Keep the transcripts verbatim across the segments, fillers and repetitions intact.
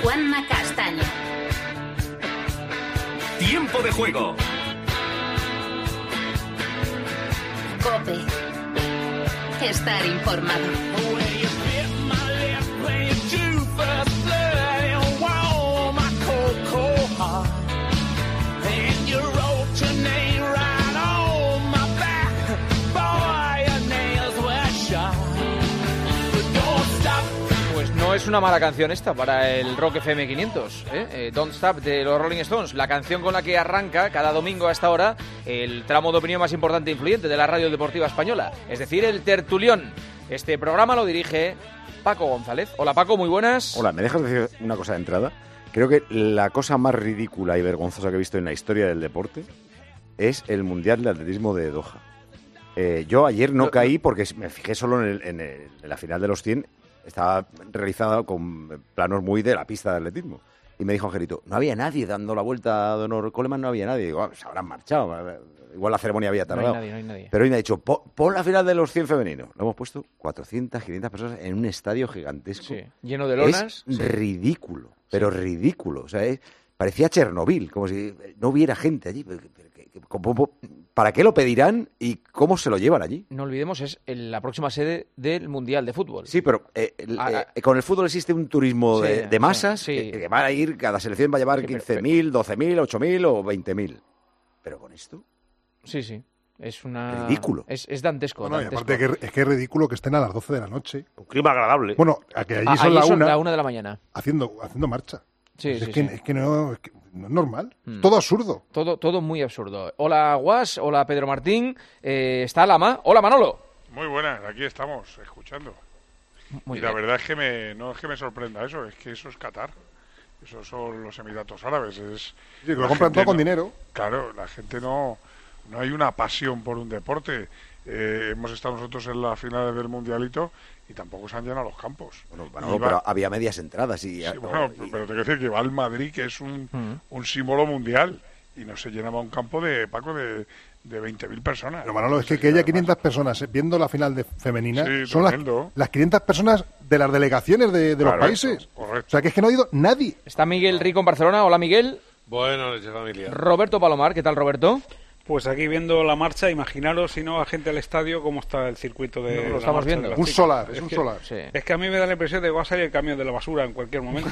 Juanma Castaño. Tiempo de juego. COPE. Estar informado. Es una mala canción esta para el Rock F M quinientos, ¿eh? Eh, Don't Stop de los Rolling Stones, la canción con la que arranca cada domingo a esta hora el tramo de opinión más importante e influyente de la radio deportiva española, es decir, el Tertulión. Este programa lo dirige Paco González. Hola Paco, muy buenas. Hola, ¿me dejas decir una cosa de entrada? Creo que la cosa más ridícula y vergonzosa que he visto en la historia del deporte es el Mundial de Atletismo de Doha. Eh, yo ayer no caí porque me fijé solo en, el, en, el, en la final de los cien. Estaba realizada con planos muy de la pista de atletismo. Y me dijo Angelito, no había nadie dando la vuelta a Donor Coleman, no había nadie. Y digo, ah, se habrán marchado. Igual la ceremonia había tardado. No hay nadie, no hay nadie. Pero hoy me ha dicho, pon la final de los cien femeninos. Lo hemos puesto cuatrocientas, quinientas personas en un estadio gigantesco. Sí, lleno de lonas. Es sí. ridículo, pero sí. ridículo. O sea, es, parecía Chernobyl, como si no hubiera gente allí. ¿Para qué lo pedirán y cómo se lo llevan allí? No olvidemos, es la próxima sede del Mundial de Fútbol. Sí, pero eh, ah, eh, con el fútbol existe un turismo sí, de, de masas sí. que, que van a ir, cada selección va a llevar sí, quince mil, doce mil, ocho mil o veinte mil. Pero con esto... Sí, sí. Es una... Ridículo. Es, es dantesco. Bueno, dantesco. Y aparte que, es que es ridículo que estén a las doce de la noche. Un clima agradable. Bueno, a que allí a, son, allí la, son una, la una de la mañana. Haciendo, haciendo marcha. Sí, es, sí, que, sí. es que no... Es que, no es normal, mm. todo absurdo. Todo, todo muy absurdo. Hola Guas, hola Pedro Martín, eh, está Lama. Hola Manolo. Muy buenas, aquí estamos, escuchando. Muy y bien. la verdad es que me, no es que me sorprenda eso, es que eso es Qatar. Esos son los Emiratos Árabes. Es, sí, que lo compran todo no, con dinero. Claro, la gente no, no hay una pasión por un deporte. Eh, hemos estado nosotros en la final del Mundialito y tampoco se han llenado los campos. Bueno, bueno pero había medias entradas. Y, sí, bueno, y... pero te quiero decir que va al Madrid, que es un, uh-huh. un símbolo mundial, y no se llenaba un campo de, Paco, de, de veinte mil personas. Pero Manolo, es que, que haya quinientas personas viendo la final de femenina sí, son las, las quinientas personas de las delegaciones de, de claro, los países. Correcto. O sea, que es que no ha ido nadie. Está Miguel Rico en Barcelona. Hola, Miguel. Buenas noches, familia. Roberto Palomar. ¿Qué tal, Roberto? Pues aquí viendo la marcha, imaginaros si no a gente al estadio cómo está el circuito de no, lo la estamos marcha viendo. de Un chicas. solar, es, es un que, solar. Sí. Es que a mí me da la impresión de que va a salir el camión de la basura en cualquier momento.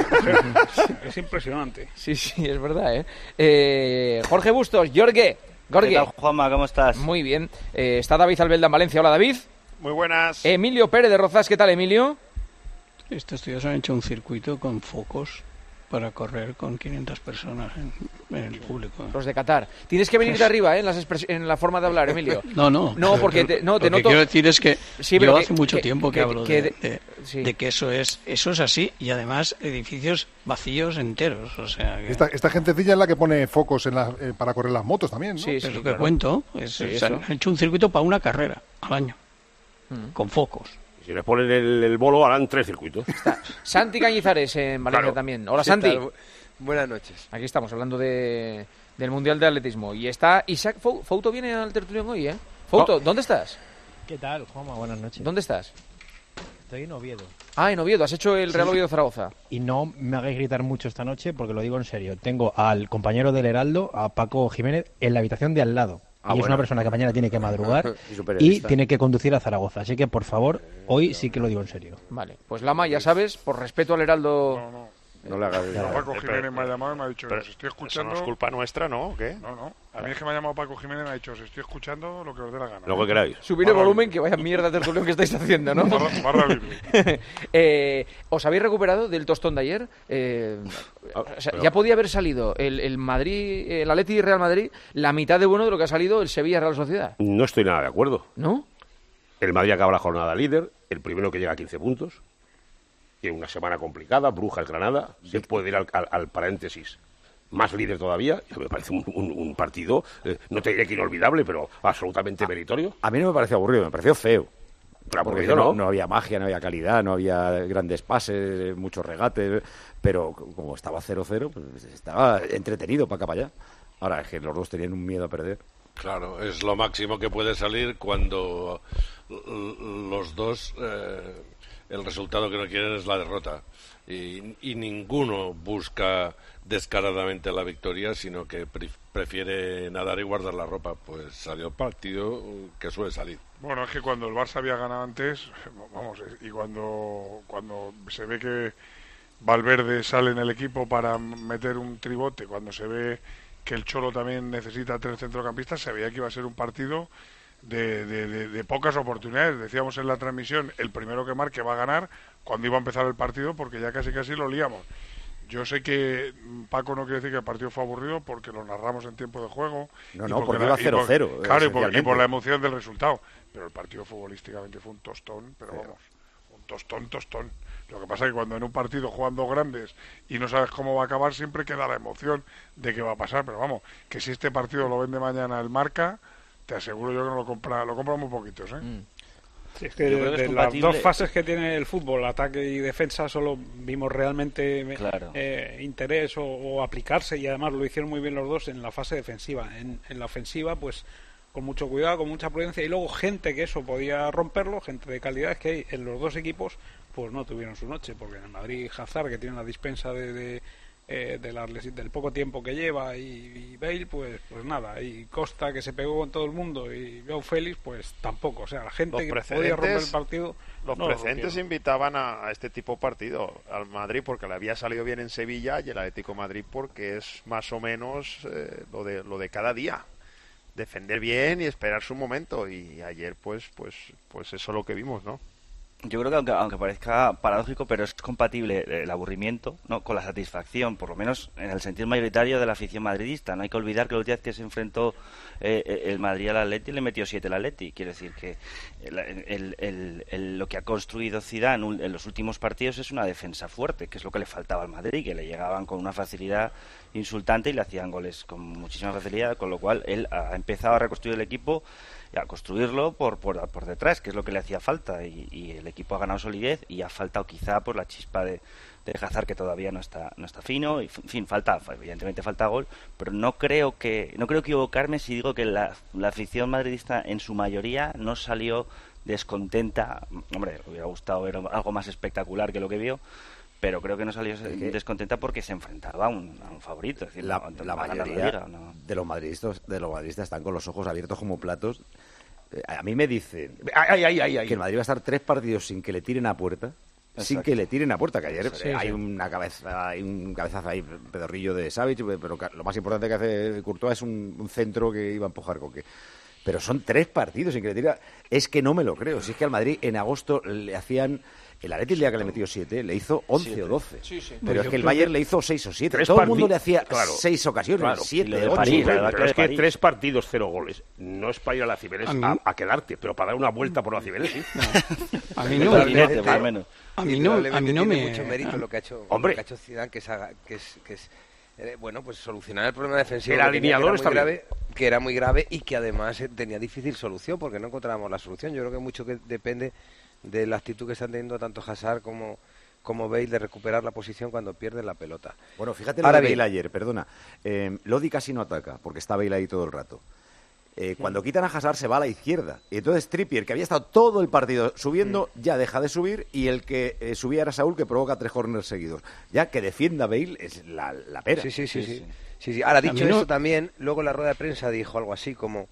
Es impresionante. Sí, sí, es verdad, ¿eh? eh Jorge Bustos, Jorge. Jorge. ¿Qué tal, Juanma? ¿Cómo estás? Muy bien. Eh, está David Albelda en Valencia. Hola, David. Muy buenas. Emilio Pérez de Rozas. ¿Qué tal, Emilio? Estos tíos han hecho un circuito con focos para correr con quinientas personas en, en el público. Los de Qatar. Tienes que venir de arriba, ¿eh? En, las expres- en la forma de hablar, Emilio. No, no. No, porque te, no, te lo noto... que quiero decir es que sí, yo que, hace mucho que, tiempo que, que hablo que, de, de, sí. de que eso es eso es así y además edificios vacíos enteros. O sea, que... esta, esta gentecilla es la que pone focos en la, eh, para correr las motos también, ¿no? Sí, es sí, lo claro. que cuento. Es, sí, es, han hecho un circuito para una carrera al año, mm. con focos. Si les ponen el, el bolo, harán tres circuitos. Está Santi Cañizares en Valencia claro. también. Hola, Santi. Tal? Buenas noches. Aquí estamos hablando de del Mundial de Atletismo. Y está Isaac Fou- Fouto viene al tertulión hoy, ¿eh? Fouto, oh. ¿dónde estás? ¿Qué tal, Juanma? Buenas noches. ¿Dónde estás? Estoy en Oviedo. Ah, en Oviedo. ¿Has hecho el Real Oviedo Zaragoza? Y no me hagáis gritar mucho esta noche porque lo digo en serio. Tengo al compañero del Heraldo, a Paco Jiménez, en la habitación de al lado. Ah, y bueno. es una persona que mañana tiene que madrugar y, y tiene que conducir a Zaragoza. Así que, por favor, hoy sí que lo digo en serio. Vale. Pues Lama, ya sabes, por respeto al Heraldo... No, no. No le hagas... No, Paco Jiménez me ha llamado y me ha dicho, os estoy escuchando... Eso no es culpa nuestra, ¿no? ¿O qué? No, no. A mí es que me ha llamado Paco Jiménez y me ha dicho, os estoy escuchando lo que os dé la gana. Lo que queráis. Subir el volumen, que vaya mierda de tertulión que estáis haciendo, ¿no? Barra, barra libre. eh, ¿Os habéis recuperado del tostón de ayer? Eh, o sea, ya podía haber salido el, el Madrid, el Atleti Real Madrid, la mitad de bueno de lo que ha salido el Sevilla Real Sociedad. No estoy nada de acuerdo. ¿No? El Madrid acaba la jornada líder, el primero que llega a quince puntos. Tiene una semana complicada, Brujas, Granada, se puede ir al, al, al paréntesis. Más líder todavía, me parece un, un, un partido, eh, no te diré que inolvidable, pero absolutamente meritorio. A mí no me pareció aburrido, me pareció feo. Pero porque aburrido, no, ¿no? no había magia, no había calidad, no había grandes pases, muchos regates, pero como estaba cero cero, pues estaba entretenido para acá para allá. Ahora es que los dos tenían un miedo a perder. Claro, es lo máximo que puede salir cuando los dos... Eh, el resultado que no quieren es la derrota. Y, y ninguno busca descaradamente la victoria, sino que pre- prefiere nadar y guardar la ropa. Pues salió el partido que suele salir. Bueno, es que cuando el Barça había ganado antes, vamos, y cuando, cuando se ve que Valverde sale en el equipo para meter un tribote, cuando se ve que el Cholo también necesita tres centrocampistas, se veía que iba a ser un partido de, de, de, de pocas oportunidades. Decíamos en la transmisión, el primero que marque va a ganar cuando iba a empezar el partido, porque ya casi casi lo liamos. Yo sé que Paco no quiere decir que el partido fue aburrido porque lo narramos en tiempo de juego. No, no, porque iba cero cero. Claro, y por, y por la emoción del resultado. Pero el partido futbolísticamente fue un tostón, pero vamos, un tostón, tostón. Lo que pasa es que cuando en un partido juegan dos grandes y no sabes cómo va a acabar, siempre queda la emoción de qué va a pasar. Pero vamos, que si este partido lo vende mañana el Marca, te aseguro yo que no lo compra, lo compra muy poquitos, ¿eh? Mm. Sí, es que de, de las dos fases que tiene el fútbol, ataque y defensa, solo vimos realmente claro. eh, interés o, o aplicarse, y además lo hicieron muy bien los dos en la fase defensiva. En, en la ofensiva, pues con mucho cuidado, con mucha prudencia, y luego gente que eso podía romperlo, gente de calidad, que hay en los dos equipos, pues no tuvieron su noche, porque en el Madrid Hazard, que tiene una dispensa de, de, eh, de la, del poco tiempo que lleva, y, y Bale, pues pues nada, y Costa, que se pegó con todo el mundo, y Joao Félix, pues tampoco. O sea, la gente que podía romper el partido, los no precedentes invitaban a, a este tipo de partido, al Madrid porque le había salido bien en Sevilla, y el Atlético de Madrid porque es más o menos eh, lo de lo de cada día, defender bien y esperar su momento, y ayer pues pues pues eso es lo que vimos, ¿no? Yo creo que aunque, aunque parezca paradójico, pero es compatible el aburrimiento, ¿no?, con la satisfacción, por lo menos en el sentido mayoritario de la afición madridista. No hay que olvidar que la última vez que se enfrentó eh, el Madrid al Atleti le metió siete al Atleti. Quiere decir que el, el, el, el, lo que ha construido Zidane en los últimos partidos es una defensa fuerte, que es lo que le faltaba al Madrid, que le llegaban con una facilidad insultante y le hacían goles con muchísima facilidad, con lo cual él ha empezado a reconstruir el equipo y a construirlo por, por, por detrás, que es lo que le hacía falta, y, y el equipo ha ganado solidez, y ha faltado quizá por la chispa de, de Hazard, que todavía no está no está fino, y en fin, falta, evidentemente falta gol, pero no creo que no creo equivocarme si digo que la, la afición madridista en su mayoría no salió descontenta. Hombre, hubiera gustado ver algo más espectacular que lo que vio, pero creo que no salió descontenta porque se enfrentaba a un, a un favorito. Es decir, la, no, la mayoría la Liga, ¿no? de los madridistas de los madridistas están con los ojos abiertos como platos. Eh, a mí me dicen ay, ay, ay, ay. que el Madrid va a estar tres partidos sin que le tiren a puerta. Exacto. Sin que le tiren a puerta, que ayer sí, hay sí. una cabeza, hay un cabezazo ahí, pedorrillo de Savic, pero lo más importante que hace Courtois es un, un centro que iba a empujar Coque. Pero son tres partidos sin que le tire. Es que no me lo creo. Si es que al Madrid en agosto le hacían... El Atleti, el día que le metió siete, le hizo once siete. O doce. Sí, sí. Pero no, es que el Bayern que... le hizo seis o siete. Todo el mundo le hacía claro, seis ocasiones, claro, siete, ocho. París, pero pero es que tres partidos, cero goles. No es para ir a la Cibeles a, a, a quedarte, pero para dar una vuelta por la Cibeles, sí. No. A mí no, dinete, por lo menos. A mí no, a mí no me... mucho mérito lo que ha hecho, Hombre. Lo que ha hecho Zidane, que es, que es, que es eh, bueno, pues solucionar el problema defensivo. El alineador está grave, que era muy grave y que además tenía difícil solución, porque no encontrábamos la solución. Yo creo que mucho que depende de la actitud que están teniendo tanto Hazard como, como Bale de recuperar la posición cuando pierden la pelota. Bueno, fíjate lo de Bale ayer, perdona. Eh, Lodi casi no ataca, porque está Bale ahí todo el rato. Eh, cuando quitan a Hazard se va a la izquierda. Y entonces Trippier, que había estado todo el partido subiendo, mm. ya deja de subir, y el que eh, subía era Saúl, que provoca tres corners seguidos. Ya que defienda Bale es la, la pera. Sí, sí, sí. sí, sí. sí, sí. Ahora, dicho eso no... también, luego en la rueda de prensa dijo algo así como...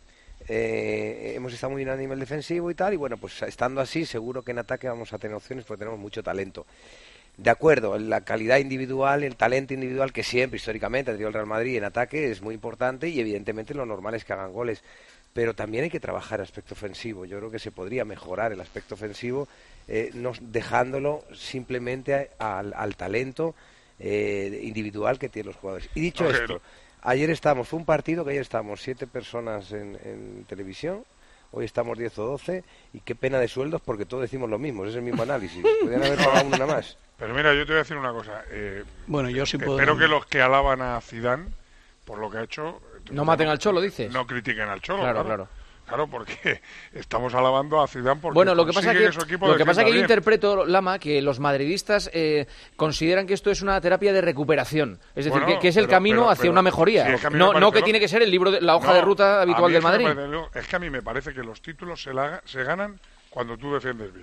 Eh, hemos estado muy bien a nivel defensivo y tal, y bueno, pues estando así seguro que en ataque vamos a tener opciones porque tenemos mucho talento. De acuerdo, la calidad individual, el talento individual que siempre históricamente ha tenido el Real Madrid en ataque es muy importante, y evidentemente lo normal es que hagan goles, pero también hay que trabajar el aspecto ofensivo. Yo creo que se podría mejorar el aspecto ofensivo eh, no dejándolo simplemente al, al talento eh, individual que tienen los jugadores. Y dicho okay. esto, ayer estamos, fue un partido que ayer estábamos siete personas en, en televisión, hoy estamos diez o doce, y qué pena de sueldos porque todos decimos lo mismo, es el mismo análisis. Podrían haber pagado una más. Pero mira, yo te voy a decir una cosa. Eh, bueno, yo sí puedo... Espero que los que alaban a Zidane por lo que ha hecho... No maten al Cholo, dices. No critiquen al Cholo, claro. Claro, claro. Claro, porque estamos alabando a Zidane porque bueno, lo que pasa que, que, que su equipo lo que pasa que yo bien. interpreto, Lama, que los madridistas eh, consideran que esto es una terapia de recuperación, es decir, bueno, que, que es el pero, camino pero, hacia pero, una mejoría, sí, es que no, no que lo... tiene que ser el libro de la hoja no, de ruta habitual del Madrid. Parece, es que a mí me parece que los títulos se, la, se ganan cuando tú defiendes bien.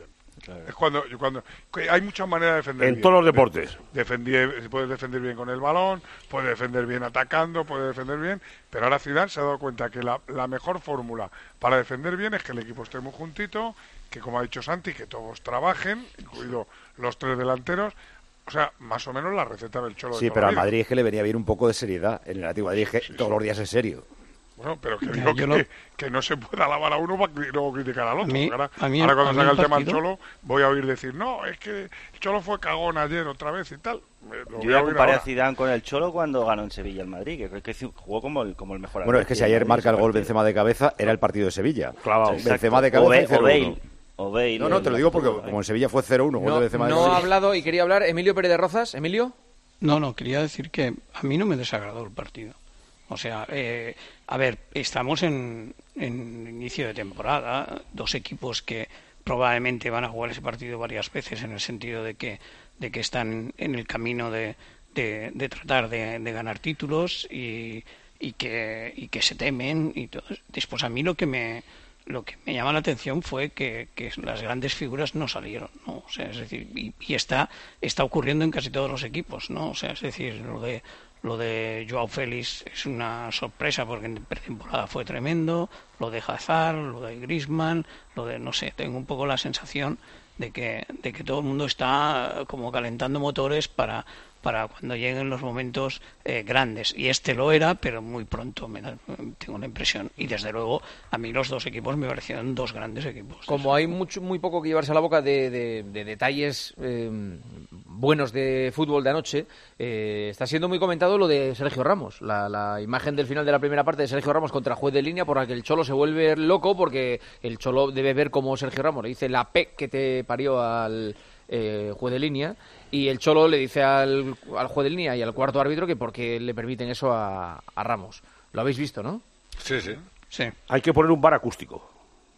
Claro. Es cuando, cuando hay muchas maneras de defender. En bien. todos los deportes. Defender, puedes defender bien con el balón, puedes defender bien atacando, puedes defender bien, pero ahora Zidane se ha dado cuenta que la, la mejor fórmula para defender bien es que el equipo esté muy juntito, que como ha dicho Santi, que todos trabajen, incluido los tres delanteros. O sea, más o menos la receta del Cholo. Sí, de pero al Madrid es que le venía bien un poco de seriedad. En el Atlético de Madrid es que sí, todos sí. los días es serio. Bueno, pero que digo que, lo... que no se puede alabar a uno para luego criticar al otro. A mí, ahora, a mí, ahora cuando salga el partido... tema del Cholo, voy a oír decir, no, es que el Cholo fue cagón ayer otra vez y tal. Lo Yo ya comparé a Zidane con el Cholo cuando ganó en Sevilla el Madrid, que creo que jugó como el, como el mejor. Bueno, es que si ayer marca el gol Benzema de cabeza, era el partido de Sevilla. Claro, Benzema de cabeza y cero uno. O Bale, no, no, te lo digo porque como en Sevilla fue cero uno. No, de no ha hablado y quería hablar Emilio Pérez de Rozas. ¿Emilio? No, no, quería decir que a mí no me desagradó el partido. O sea, eh, a ver, estamos en, en inicio de temporada, dos equipos que probablemente van a jugar ese partido varias veces en el sentido de que, de que están en el camino de, de, de tratar de, de ganar títulos y, y, que, y que se temen. Y todo. Después a mí lo que me... Lo que me llama la atención fue que, que las grandes figuras no salieron, ¿no? O sea, es decir, y, y está está ocurriendo en casi todos los equipos, ¿no? O sea, es decir, lo de lo de Joao Félix es una sorpresa porque en pretemporada fue tremendo, lo de Hazard, lo de Griezmann, lo de no sé, tengo un poco la sensación de que de que todo el mundo está como calentando motores para para cuando lleguen los momentos eh, grandes. Y este lo era, pero muy pronto, me da, tengo la impresión. Y desde luego, a mí los dos equipos me parecieron dos grandes equipos. Como hay mucho, muy poco que llevarse a la boca de, de, de detalles eh, buenos de fútbol de anoche, eh, está siendo muy comentado lo de Sergio Ramos. La, la imagen del final de la primera parte de Sergio Ramos contra juez de línea, por la que el Cholo se vuelve loco, porque el Cholo debe ver cómo Sergio Ramos le dice la P que te parió al... Eh, juez de línea, y el Cholo le dice al, al juez de línea y al cuarto árbitro que por qué le permiten eso a, a Ramos. Lo habéis visto, ¿no? Sí, sí. Sí. Hay que poner un bar acústico.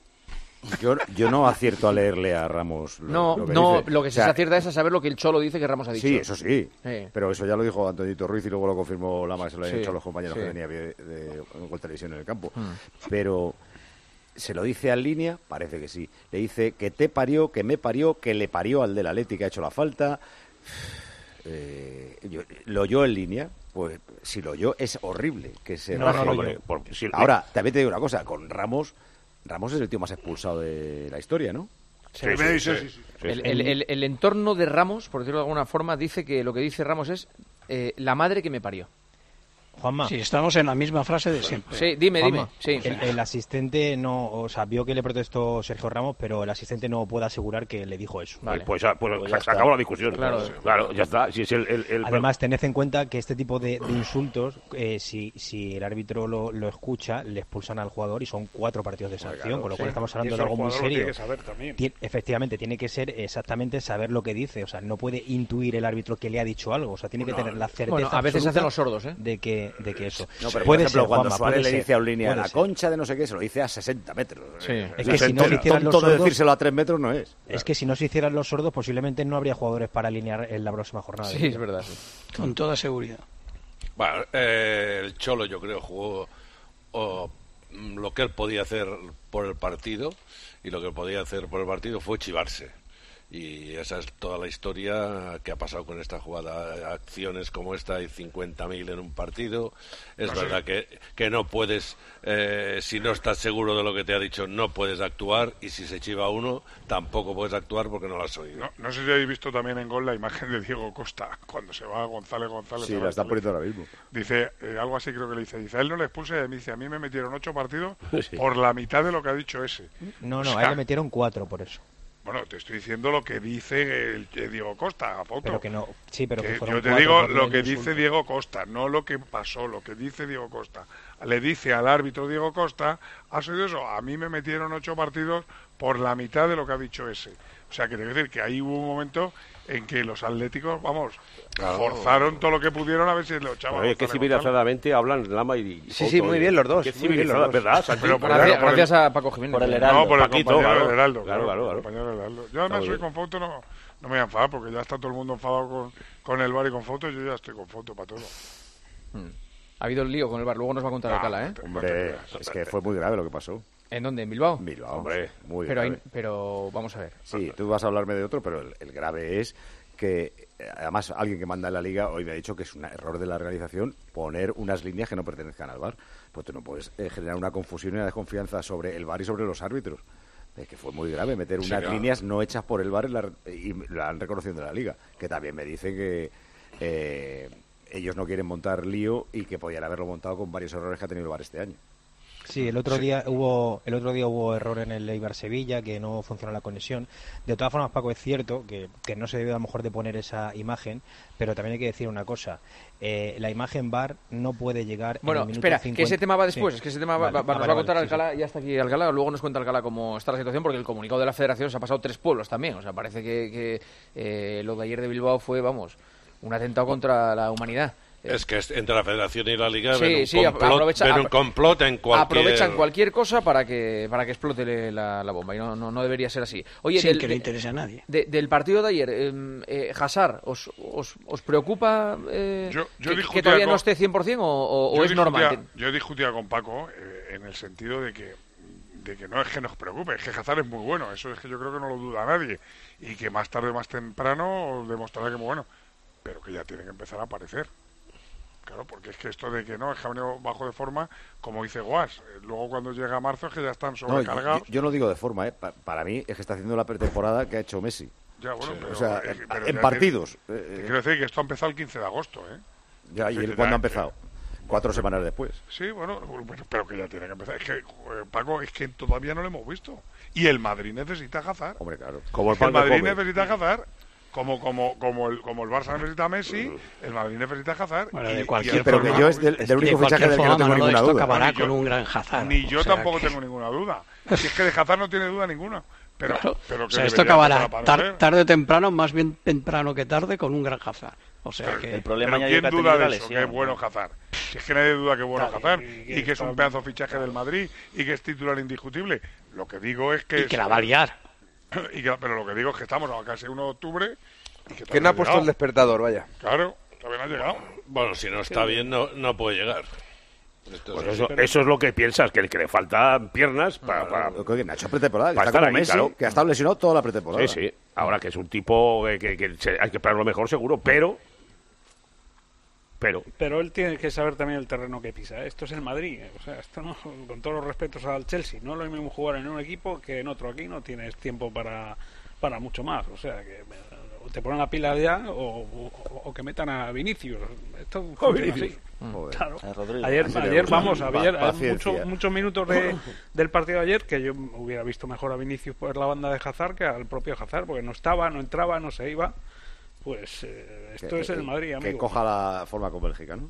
Yo, yo no acierto a leerle a Ramos lo, no, lo que no, dice. lo que o sea, se acierta es a saber lo que el Cholo dice que Ramos ha dicho. Sí, eso sí, sí. Pero eso ya lo dijo Antonito Ruiz y luego lo confirmó Lama, que se lo han sí, dicho a los compañeros sí. que venía de, de, de Gol Televisión en el campo. Hmm. Pero se lo dice al línea, parece que sí. Le dice que te parió, que me parió, que le parió al del Atleti que ha hecho la falta. Eh, yo, lo oyó en línea, pues si lo oyó es horrible que se no, no, no, hombre, porque si ahora también te digo una cosa, con Ramos Ramos es el tío más expulsado de la historia, ¿no? Sí, sí, sí, sí, sí. El, el, el, el entorno de Ramos, por decirlo de alguna forma, dice que lo que dice Ramos es eh, la madre que me parió. Juanma. Sí, estamos en la misma frase de siempre. Sí, dime, Juanma, dime. Sí. El, el asistente no, o sea, vio que le protestó Sergio Ramos, pero el asistente no puede asegurar que le dijo eso. Vale. Pues, pues, pues, pues se acabó la discusión. Claro, claro, ya está. Si es el, el, el... Además, tened en cuenta que este tipo de, de insultos, eh, si, si el árbitro lo, lo escucha, le expulsan al jugador y son cuatro partidos de sanción, claro, con lo sí. cual estamos hablando de algo muy serio. Tiene que saber también. Tien, efectivamente, tiene que ser exactamente saber lo que dice, o sea, no puede intuir el árbitro que le ha dicho algo, o sea, tiene bueno, que tener la certeza bueno, a veces hacen los sordos, ¿eh? de que de que eso. No, pero puede por ejemplo, ser, cuando Juanma, Suárez le ser, dice a un línea la ser. concha de no sé qué, se lo dice a sesenta metros. Sí. Es que si no se hicieran los tonto de sordos, decírselo a tres metros no es. Es que si no se hicieran los sordos, posiblemente no habría jugadores para alinear en la próxima jornada. Sí, es verdad. Sí. Con toda seguridad. Bueno, eh, el Cholo, yo creo, jugó oh, lo que él podía hacer por el partido, y lo que podía hacer por el partido fue chivarse. Y esa es toda la historia que ha pasado con esta jugada. Acciones como esta, hay cincuenta mil en un partido. Es no verdad sé. que, que no puedes, eh, si no estás seguro de lo que te ha dicho, no puedes actuar. Y si se chiva uno, tampoco puedes actuar porque no lo has oído. No, no sé si habéis visto también en Gol la imagen de Diego Costa, cuando se va González González. Sí, la está poniendo ahora mismo. Dice, eh, algo así creo que le dice, dice, a él no le expulsa, y me dice, a mí me metieron ocho partidos sí. por la mitad de lo que ha dicho ese. No, no, o sea, a él le metieron cuatro por eso. Bueno, te estoy diciendo lo que dice el, el Diego Costa, a foto. Pero que no, sí, pero que, que fueron yo te cuatro digo por lo el que insulto. dice Diego Costa, no lo que pasó, lo que dice Diego Costa. Le dice al árbitro Diego Costa, ¿has oído eso? A mí me metieron ocho partidos por la mitad de lo que ha dicho ese. O sea, que te quiero decir que ahí hubo un momento en que los atléticos, vamos, claro, forzaron todo lo que pudieron a ver si lo echaban. Es que civilizadamente hablan Lama y... Sí, sí, muy bien los dos. Qué civilizada, ¿verdad? Pero por gracias, el, por gracias el, a Paco Jiménez. Por el Heraldo. No, por el Paquito, compañero claro, del Heraldo. Claro, claro, claro. Compañero del Heraldo. Yo además soy con foto, no, no me voy a enfadar porque ya está todo el mundo enfadado con, con el bar y con foto, yo ya estoy con foto para todo. Hmm. Ha habido el lío con el bar, luego nos va a contar Ah, Alcalá, ¿eh? Hombre, es que fue muy grave lo que pasó. ¿En dónde? ¿En Bilbao? Bilbao, hombre, muy pero grave. Hay, pero vamos a ver. Sí, tú vas a hablarme de otro, pero el, el grave es que, además, alguien que manda en la Liga hoy me ha dicho que es un error de la realización poner unas líneas que no pertenezcan al V A R. Pues tú no puedes eh, generar una confusión y una desconfianza sobre el V A R y sobre los árbitros. Es que fue muy grave meter unas sí, claro. líneas no hechas por el V A R en la, y la han reconocido de la Liga. Que también me dice que eh, ellos no quieren montar lío y que podían haberlo montado con varios errores que ha tenido el V A R este año. Sí, el otro sí. día hubo el otro día hubo error en el Eibar Sevilla, que no funcionó la conexión. De todas formas, Paco, es cierto que, que no se debe a lo mejor de poner esa imagen, pero también hay que decir una cosa. Eh, la imagen V A R no puede llegar bueno, en el minuto espera, cincuenta. que ese tema va después, sí. es que ese tema va, vale, va, nos vale, va a contar vale, Alcalá, sí, sí. ya está aquí Alcalá, luego nos cuenta Alcalá cómo está la situación, porque el comunicado de la Federación se ha pasado tres pueblos también, o sea, parece que, que eh, lo de ayer de Bilbao fue, vamos, un atentado contra la humanidad. Es que entre la Federación y la Liga sí, ven, un sí, complot, aprovecha, ven un complot en cualquier... Aprovechan cualquier cosa para que para que explote la, la bomba y no, no, no debería ser así. Oye, Sin del, que le interese a nadie. De, del partido de ayer, eh, eh, Hazard, ¿os, os, os preocupa eh, yo, yo que, que todavía con, no esté cien por cien o, o, o es discutía, normal? Yo discutía con Paco eh, en el sentido de que de que no es que nos preocupe, es que Hazard es muy bueno, eso es que yo creo que no lo duda nadie y que más tarde o más temprano demostrará que es muy bueno, pero que ya tiene que empezar a aparecer. Claro, porque es que esto de que no, es que ha venido bajo de forma, como dice Guas, luego cuando llega marzo es que ya están sobrecargados. No, yo, yo no digo de forma, ¿eh? Pa, para mí es que está haciendo la pretemporada que ha hecho Messi. Ya, bueno, sí. pero, o sea, eh, pero en partidos. Te, te quiero decir que esto ha empezado el quince de agosto, ¿eh? Ya, ¿y él cuándo ha empezado? Cuatro semanas después. Sí, bueno, pero que ya tiene que empezar. Es que, eh, Paco, es que todavía no lo hemos visto. Y el Madrid necesita Hazard. Hombre, claro. Como el, el Madrid necesita Hazard. Como como como el como el Barça necesita a Messi, el Madrid necesita a Hazard. Bueno, de y, cualquier y pero forma, que yo es del, del único fichaje del que no tengo ninguna duda. Acabará con un gran Hazard. Ni yo o sea tampoco que... tengo ninguna duda. Si es que de Hazard no tiene duda ninguna. Pero, claro. pero que o sea, esto acabará tar, tarde o temprano, más bien temprano que tarde, con un gran Hazard. O sea pero que el problema pero ya ¿quién que duda de eso? lesión, Que es bueno ¿no? Hazard. Si es que nadie duda que es bueno claro, Hazard y, y, y que es un pedazo fichaje claro. del Madrid y que es titular indiscutible. Lo que digo es que y que la va a liar. Y que, pero lo que digo es que estamos a casi uno de octubre. Y que, que no ha puesto llegado. El despertador, vaya. Claro, todavía no ha llegado. Bueno, si no está bien, no, no puede llegar. Pues eso, eso es lo que piensas, que, que le faltan piernas para... para lo que Nacho pretemporada, que para está estar como ahí, Messi, claro. que ha estado lesionado toda la pretemporada. Sí, sí. Ahora que es un tipo que, que, que se, hay que esperar lo mejor seguro, pero... Pero... Pero él tiene que saber también el terreno que pisa. Esto es el Madrid. O sea, esto no, con todos los respetos al Chelsea, no es lo mismo jugar en un equipo que en otro. Aquí no tienes tiempo para, para mucho más. O sea, que te ponen la pila ya o, o, o que metan a Vinicius. Esto oh, Vinicius. así. Mm. Claro. Ayer, ayer vamos, ayer, muchos muchos minutos de, del partido de ayer que yo hubiera visto mejor a Vinicius por la banda de Hazard que al propio Hazard, porque no estaba, no entraba, no se iba. Pues eh, esto que, es el Madrid, amigo. Que coja la forma con Bélgica, ¿no?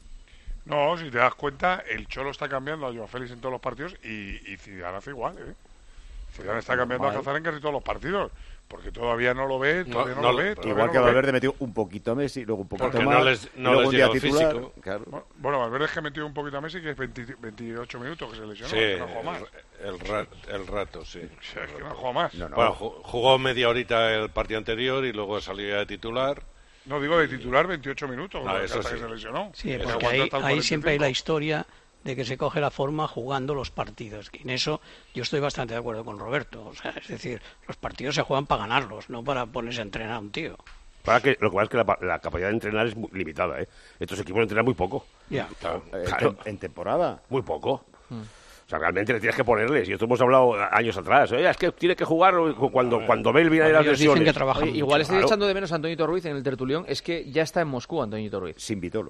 No, si te das cuenta, el Cholo está cambiando a Joao Félix en todos los partidos y, y Zidane hace igual, ¿eh? Zidane está cambiando a Hazard en casi todos los partidos. Porque todavía no lo ve, todavía no, no, no lo ve. Igual no que lo Valverde ve. metió un poquito a Messi, luego un poquito Porque más. no les, no y luego les un día llegó titular. físico. Claro. Bueno, Valverde es que metió un poquito a Messi, que es veinte, veintiocho minutos que se lesionó. Sí, que no jugó más. El, el, rat, el rato, sí. O sea, es que no jugó más. No, no. Bueno, jugó media horita el partido anterior y luego salió de titular. No, digo de titular veintiocho minutos, no, eso hasta sí. que se lesionó. Sí, porque ahí, ahí siempre hay la historia de que se coge la forma jugando los partidos. Y en eso yo estoy bastante de acuerdo con Roberto. O sea, es decir, los partidos se juegan para ganarlos, no para ponerse a entrenar a un tío. Para que, lo que pasa es que la, la capacidad de entrenar es muy limitada, ¿eh? Estos equipos entrenan muy poco. Ya. Claro, Eh, claro. En, en temporada. Muy poco. Hmm. O sea, realmente le tienes que ponerles. Y esto hemos hablado años atrás. Oye, es que tiene que jugar cuando, cuando Bale viene de las lesiones. Oye, igual estoy claro. echando de menos a Antoñito Ruiz en el tertulión. Es que ya está en Moscú Antoñito Ruiz. Sin Vitolo.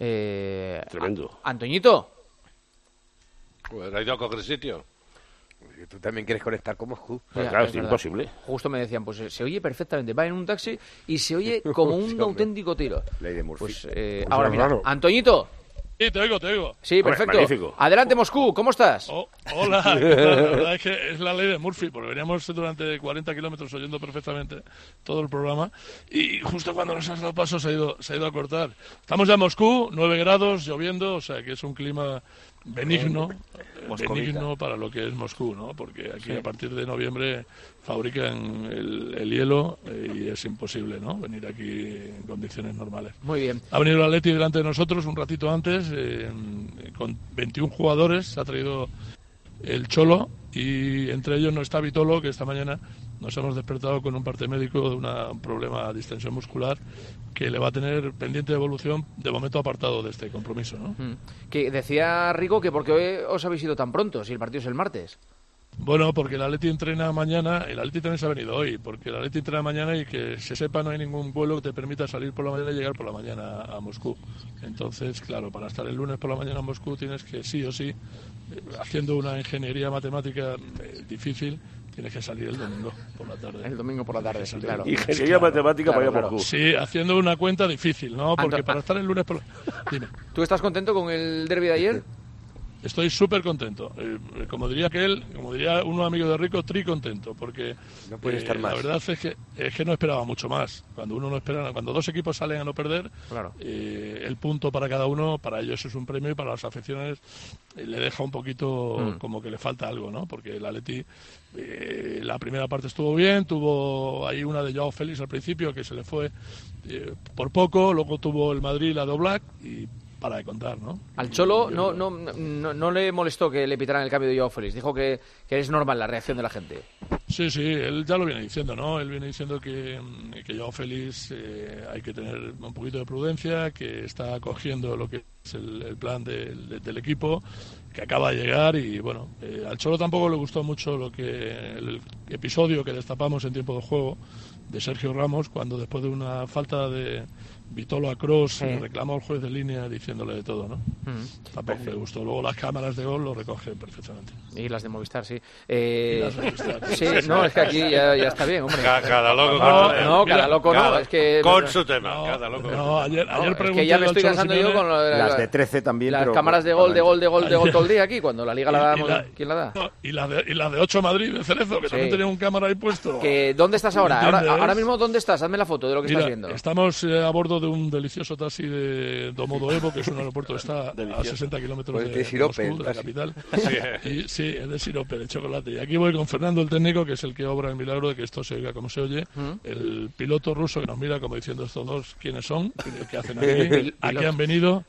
Eh, Tremendo. A, Antoñito. Pues ha ido a coger sitio. Tú también quieres conectar con Moscú. Pues claro, es, es imposible. Justo me decían, pues se oye perfectamente. Va en un taxi y se oye como un sí, auténtico tiro. Ley de Murphy. Pues, eh, pues ahora mira, raro. Antoñito. Sí, te oigo, te oigo. Sí, perfecto. Magnífico. Adelante, Moscú, ¿cómo estás? Oh, hola, ¿qué tal? La verdad es que es la ley de Murphy, porque veníamos durante cuarenta kilómetros oyendo perfectamente todo el programa y justo cuando nos has dado paso se ha ido, se ha ido a cortar. Estamos ya en Moscú, nueve grados, lloviendo, o sea que es un clima benigno, benigno para lo que es Moscú, ¿no? Porque aquí sí. a partir de noviembre fabrican el, el hielo y es imposible, ¿no? Venir aquí en condiciones normales. Muy bien. Ha venido el Atleti delante de nosotros un ratito antes, eh, con veintiún jugadores, se ha traído el Cholo, y entre ellos no está Vitolo, que esta mañana nos hemos despertado con un parte médico de una, un problema de distensión muscular que le va a tener pendiente de evolución, de momento apartado de este compromiso, ¿no? Mm. Que decía Rico que porque hoy os habéis ido tan pronto, si el partido es el martes. Bueno, porque el Atleti entrena mañana, el Atleti también se ha venido hoy, porque el Atleti entrena mañana y que se sepa no hay ningún vuelo que te permita salir por la mañana y llegar por la mañana a Moscú. Entonces, claro, para estar el lunes por la mañana en Moscú tienes que sí o sí, eh, haciendo una ingeniería matemática eh, difícil, tienes que salir el domingo por la tarde. El domingo por la tarde, sí, claro. Ingeniería claro, matemática claro, para ir a claro. Moscú. Sí, haciendo una cuenta difícil, ¿no? Porque Anto- para estar el lunes por la... Dime. ¿Tú estás contento con el derbi de ayer? Estoy súper contento. Eh, como diría aquel, como diría uno amigo de Rico, tri contento, porque no puede eh, estar más. La verdad es que es que no esperaba mucho más. Cuando uno no espera, cuando dos equipos salen a no perder, claro. eh, el punto para cada uno, para ellos es un premio y para las aficiones eh, le deja un poquito mm. como que le falta algo, ¿no? Porque el Atleti eh, la primera parte estuvo bien, tuvo ahí una de Joao Félix al principio que se le fue eh, por poco, luego tuvo el Madrid la de Oblak y para de contar, ¿no? Al Cholo no, no, no, no le molestó que le pitaran el cambio de Joao Félix. Dijo que, que es normal la reacción de la gente. Sí, sí, él ya lo viene diciendo, ¿no? Él viene diciendo que, que Joao Félix eh, hay que tener un poquito de prudencia, que está cogiendo lo que es el, el plan de, de, del equipo, que acaba de llegar y, bueno, eh, al Cholo tampoco le gustó mucho lo que el episodio que destapamos en tiempo de juego de Sergio Ramos, cuando después de una falta de Vitolo a Kroos sí. reclamó al juez de línea diciéndole de todo, ¿no? Mm, Tampoco perfecto. le gustó. Luego las cámaras de gol lo recogen perfectamente. Y las de Movistar, sí. Eh... Las de Movistar. Sí, no, es que aquí ya, ya está bien, hombre. Cada, cada loco no, con no, cada loco cada, no. Es que... Con su tema, no, cada loco. No, ayer, ayer no, pregunté es que ya me estoy cansando yo con lo de las de trece también. Las pero cámaras de gol, de gol, de gol, de gol todo el día aquí, cuando la Liga la damos. La, ¿quién la da? No, y las de, y la de ocho Madrid de Cerezo, que sí. también tenía un cámara ahí puesto. Que, ¿Dónde estás ahora? ahora? Ahora mismo, ¿dónde estás? Hazme la foto de lo que Mira, estás viendo. Estamos eh, a bordo de un delicioso taxi de Domodoevo, que es un aeropuerto que está a sesenta kilómetros pues de, de, Sirope, de, Moscú, de la capital. Sí, y, sí, es de Sirope, de chocolate. Y aquí voy con Fernando, el técnico, que es el que obra el milagro de que esto se oiga como se oye. ¿Mm? El piloto ruso que nos mira como diciendo estos dos quiénes son, qué hacen aquí, a qué han venido.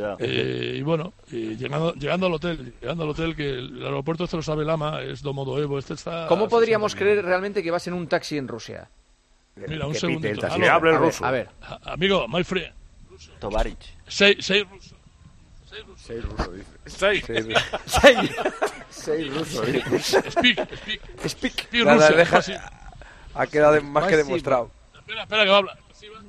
Eh, y bueno, y llegando, llegando al hotel, llegando al hotel, que el aeropuerto este lo sabe Lama, es Domodoevo, este está... ¿Cómo podríamos creer realmente que vas en un taxi en Rusia? Mira, un que segundito. Que hable el ruso. A ver, a ver. Amigo, my friend. Tovarich. Seis, seis rusos. Seis rusos, dice. Seis. Seis. Seis rusos. Speak, speak. Speak. Speak Nada, Rusia, deja... fácil. Ha quedado más que demostrado. Espera, espera, que va a hablar.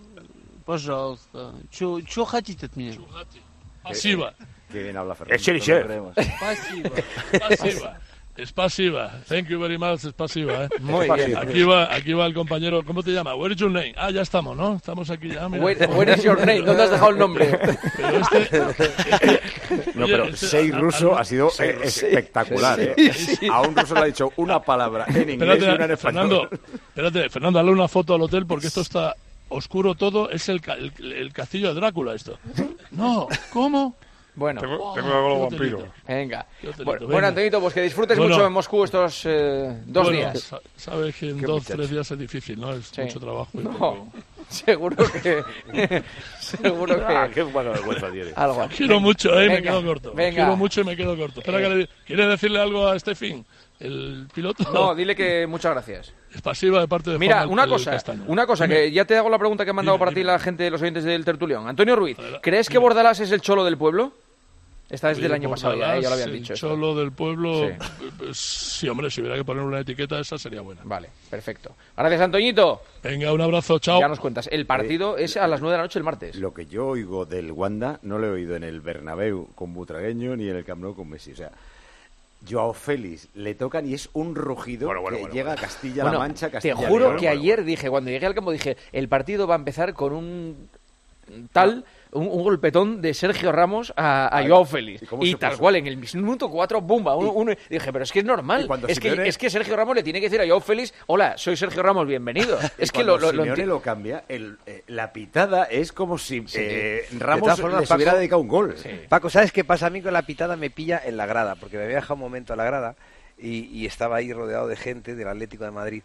Пожалуйста. Чё, чё хотите от меня? Pasiva. Qué bien habla Fernando. Es Cherichev. Спасибо. Pasiva. Es pasiva. Thank you very much. Es pasiva, ¿eh? Muy bien. Aquí va, aquí va el compañero. ¿Cómo te llama? Where is your name? Ah, ya estamos, ¿no? Estamos aquí ya. Mira. Where, where is your name? ¿Dónde has dejado el nombre? Pero este... No, pero este, seis a, ruso a, ha sido sí, espectacular, sí, ¿eh? sí, sí. A un ruso le ha dicho una palabra en inglés espérate, y una en español. Fernando, espérate, Fernando, dale una foto al hotel porque esto está oscuro todo. Es el, el, el castillo de Drácula esto. No, ¿cómo? Bueno, tengo, tengo algo oh, vampiro. Venga. Hotelito, Bueno, venga. bueno, Antonito, pues que disfrutes Bueno, mucho en Moscú estos eh, dos bueno, días. Sa sabes que en Qué dos, muchacho. tres días es difícil, ¿no? Es Sí. mucho trabajo. Y No, poco... seguro que... seguro que... Ah, qué buena vergüenza tiene. Algo. Quiero mucho, ¿eh? Venga, me quedo corto. venga. Quiero mucho y me quedo corto. Espera, Eh. que le... ¿Quieres decirle algo a Stefan, el piloto? No, dile que muchas gracias. Es pasiva de parte de Mira, Juan una el cosa, Castaño. una cosa, Dime. que ya te hago la pregunta que me han dado Dime, para dime. ti la gente, los oyentes del tertulión. Antonio Ruiz, Adelante. ¿crees que Dime. Bordalás es el cholo del pueblo? Esta es del Oye, año pasado ya, ¿eh? Ya lo habían el dicho. esto. Cholo del pueblo, Sí. pues, sí, hombre, si hubiera que poner una etiqueta, esa sería buena. Vale, perfecto. Gracias, Antoñito. Venga, un abrazo, chao. Ya nos cuentas. El partido es a las nueve de la noche el martes. Lo que yo oigo del Wanda no lo he oído en el Bernabéu con Butragueño ni en el Camp Nou con Messi. O sea, Joao Félix le tocan y es un rugido Bueno, bueno, que bueno, llega bueno. a Castilla-La Bueno, Mancha, te Castilla juro León. que ayer dije, cuando llegué al campo, dije, el partido va a empezar con un tal... Un, un golpetón de Sergio Ramos a, a Joao Félix. ¿y cómo Y se tal puso? cual, en el minuto cuatro, ¡bumba! Uno, uno, y dije, pero es que es normal. Y cuando Es que, Simeone- es que Sergio Ramos le tiene que decir a Joao Félix, hola, soy Sergio Ramos, bienvenido. Es que Cuando lo, lo, lo Simeone enti- lo cambia, el, eh, la pitada es como si eh, De Ramos todas formas, les hubiera Paco- dedicado un gol. Paco, ¿sabes qué pasa? A mí con la pitada me pilla en la grada, porque me había dejado un momento a la grada y, y estaba ahí rodeado de gente del Atlético de Madrid.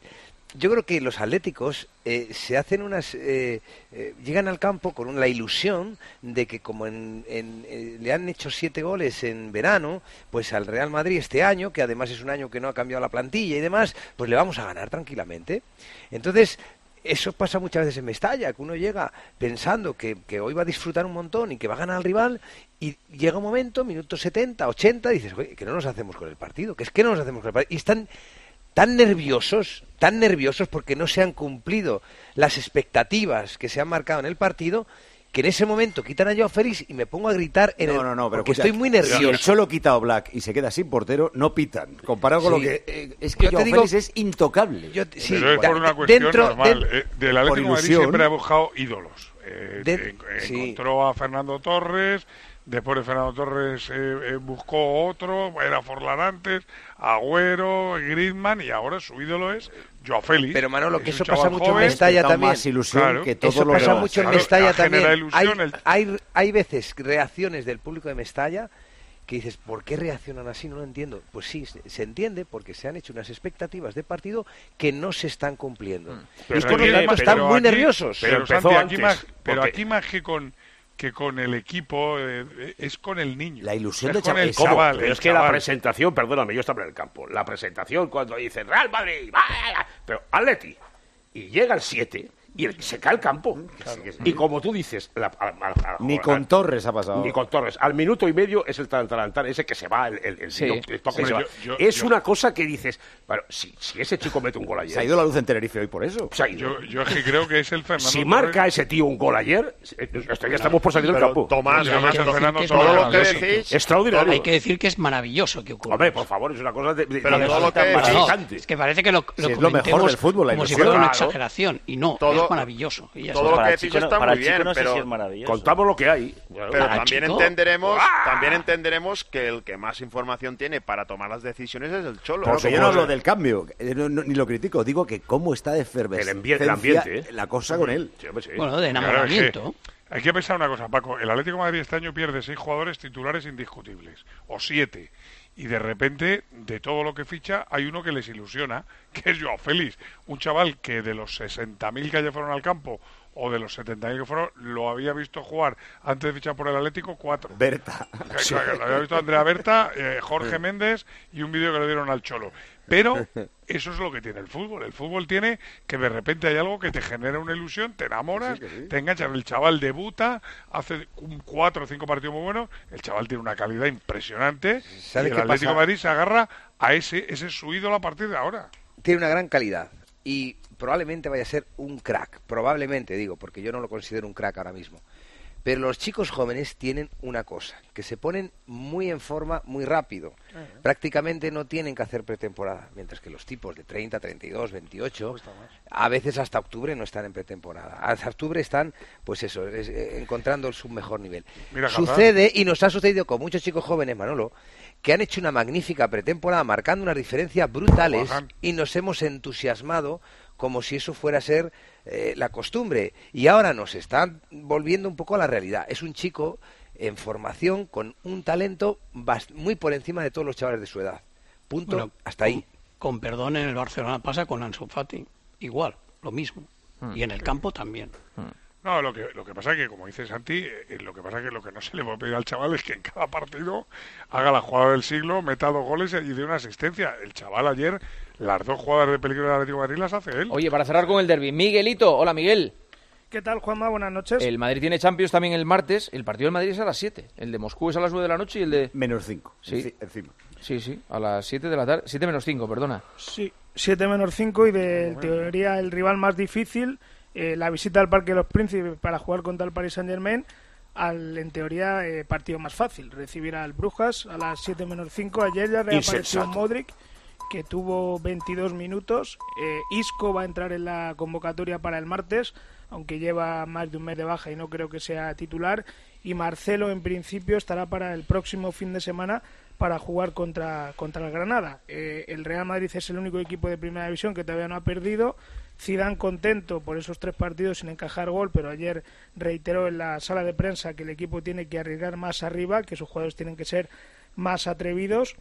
yo creo que los atléticos eh, se hacen unas eh, eh, llegan al campo con una, la ilusión de que como en, en, eh, le han hecho siete goles en verano, pues al Real Madrid este año, que además es un año que no ha cambiado la plantilla y demás, pues le vamos a ganar tranquilamente. Entonces eso pasa muchas veces en Mestalla, que uno llega pensando que, que hoy va a disfrutar un montón y que va a ganar al rival, y llega un momento, minuto setenta, ochenta, y dices, oye, que no nos hacemos con el partido, que es que no nos hacemos con el partido, y están tan nerviosos, tan nerviosos porque no se han cumplido las expectativas que se han marcado en el partido, que en ese momento quitan a Joao Félix y me pongo a gritar en no, el... no, no, pero porque escucha, estoy muy nervioso. Si el Cholo quita a Black y se queda sin portero, no pitan. Comparado con Sí. lo que... Eh, es que Yo te Joao digo- Félix es intocable. Yo, sí, Pero es da- por una cuestión dentro, normal. de- Eh, del Atlético de Madrid ilusión. siempre ha buscado ídolos. Eh, De- en- sí. Encontró a Fernando Torres, después de Fernando Torres eh, eh, buscó otro, era Forlán antes, Agüero, Griezmann, y ahora su ídolo es Joao Félix. Pero Manolo, Es que un eso chaval pasa mucho en joven. Mestalla Da también. más ilusión Claro. que todo Eso lo pasa demás. mucho en Claro, Mestalla genera también. ilusión Hay, el- hay, hay veces reacciones del público de Mestalla que dices, ¿por qué reaccionan así? No lo entiendo. Pues sí, se, se entiende porque se han hecho unas expectativas de partido que no se están cumpliendo. Pero y por lo aquí- tanto están pero muy aquí- nerviosos. Pero, Empezó Santi, aquí antes, más, pero porque- aquí más que con que con el equipo eh, eh, es con el niño. La ilusión es de con chaval- el ¿Cómo? chaval. Pero el es que la chaval. presentación, perdóname, yo estaba en el campo. La presentación cuando dicen Real Madrid, ¡vaya! Pero Atleti, y llega el siete y el- se cae el campo. Y como tú dices, la- a- a- a- Ni a- con Torres ha pasado. Ni con Torres. Al minuto y medio es el talantar ese que se va, el, el, el Sí. niño que toca y Hombre, se va. yo- yo- es yo- una cosa que dices, bueno, si, si ese chico mete un gol ayer, Se ha ido la luz en Tenerife hoy por eso. se ha ido. Yo, yo es que creo que es el Fernando Si Torres. marca ese tío un gol ayer, eh, ya estamos por salir del Pero campo. Tomás, Yo además, creo que to- Fernando todo Torres lo que es decís, Extraordinario. Hay que decir que es maravilloso que ocurra. Hombre, por favor, es una cosa de, de- Pero de- todo lo que de- decís- No, fascinante. es que parece que lo, lo Si es lo mejor comentemos del fútbol, la como si ilusión. fuera una Claro. exageración. Y no, Todo- es maravilloso. Y ya todo está. lo para que el decís chico no- está para muy el chico bien, no sé pero- si es maravilloso. Contamos lo que hay. Pero Para también chico. entenderemos, también entenderemos que el que más información tiene para tomar las decisiones es el Cholo. Porque ¿no? yo no Como- hablo del cambio, eh, no- no- ni lo critico, digo que cómo está de efervescencia El ambi- el ambiente, ¿eh? la cosa con él. Sí, hombre, sí. Bueno, de Claro, enamoramiento. es que hay que pensar una cosa, Paco. El Atlético de Madrid este año pierde seis jugadores titulares indiscutibles, o siete. Y de repente, de todo lo que ficha, hay uno que les ilusiona, que es Joao Félix. Un chaval que de los sesenta mil que ayer fueron al campo, o de los setenta mil que fueron, lo había visto jugar antes de fichar por el Atlético, cuatro. Berta. Que- que Lo había visto Andrea Berta, eh, Jorge Méndez y un vídeo que le dieron al Cholo. Pero eso es lo que tiene el fútbol. El fútbol tiene que de repente hay algo que te genera una ilusión, te enamoras, te enganchas. El chaval debuta, hace un cuatro o cinco partidos muy buenos. El chaval tiene una calidad impresionante. Y ¿Sabes el qué Atlético de pasa? Madrid se agarra a ese, ese es su ídolo a partir de ahora. Tiene una gran calidad y probablemente vaya a ser un crack. Probablemente, digo, porque yo no lo considero un crack ahora mismo. Pero los chicos jóvenes tienen una cosa, que se ponen muy en forma muy rápido. Prácticamente no tienen que hacer pretemporada, mientras que los tipos de treinta, treinta y dos, veintiocho, a veces hasta octubre no están en pretemporada. Hasta octubre están, pues eso, es, eh, encontrando su mejor nivel. Mira, Hazard. Sucede, y nos ha sucedido con muchos chicos jóvenes, Manolo, que han hecho una magnífica pretemporada marcando unas diferencias brutales Bajan. y nos hemos entusiasmado como si eso fuera a ser eh, la costumbre. Y ahora nos están volviendo un poco a la realidad. Es un chico en formación con un talento bast- muy por encima de todos los chavales de su edad. Punto, Bueno, hasta ahí. Con, con perdón, en el Barcelona pasa con Ansu Fati. Igual, lo mismo. Y en el campo también. No, lo que, lo que pasa es que, como dice Santi, eh, lo que pasa es que lo que no se le puede pedir al chaval es que en cada partido haga la jugada del siglo, meta dos goles y dé una asistencia. El chaval ayer, las dos jugadas de peligro del Atlético de Madrid las hace él. Oye, para cerrar con el derbi, Miguelito. Hola, Miguel. ¿Qué tal, Juanma? Buenas noches. El Madrid tiene Champions también el martes. El partido del Madrid es a las siete. El de Moscú es a las nueve de la noche y el de... Menos cinco. Sí. Encima. Sí, sí, a las siete de la tarde. siete menos cinco, perdona. Sí, siete menos cinco y de teoría el rival más difícil, eh, la visita al Parque de los Príncipes para jugar contra el Paris Saint-Germain, al, en teoría, eh, partido más fácil. Recibir al Brujas a las siete menos cinco. Ayer ya reapareció Insensato. Modric, que tuvo veintidós minutos. Eh, Isco va a entrar en la convocatoria para el martes, aunque lleva más de un mes de baja y no creo que sea titular. Y Marcelo, en principio, estará para el próximo fin de semana para jugar contra, contra el Granada. Eh, el Real Madrid es el único equipo de Primera División que todavía no ha perdido. Zidane contento por esos tres partidos sin encajar gol, pero ayer reiteró en la sala de prensa que el equipo tiene que arriesgar más arriba, que sus jugadores tienen que ser más atrevidos.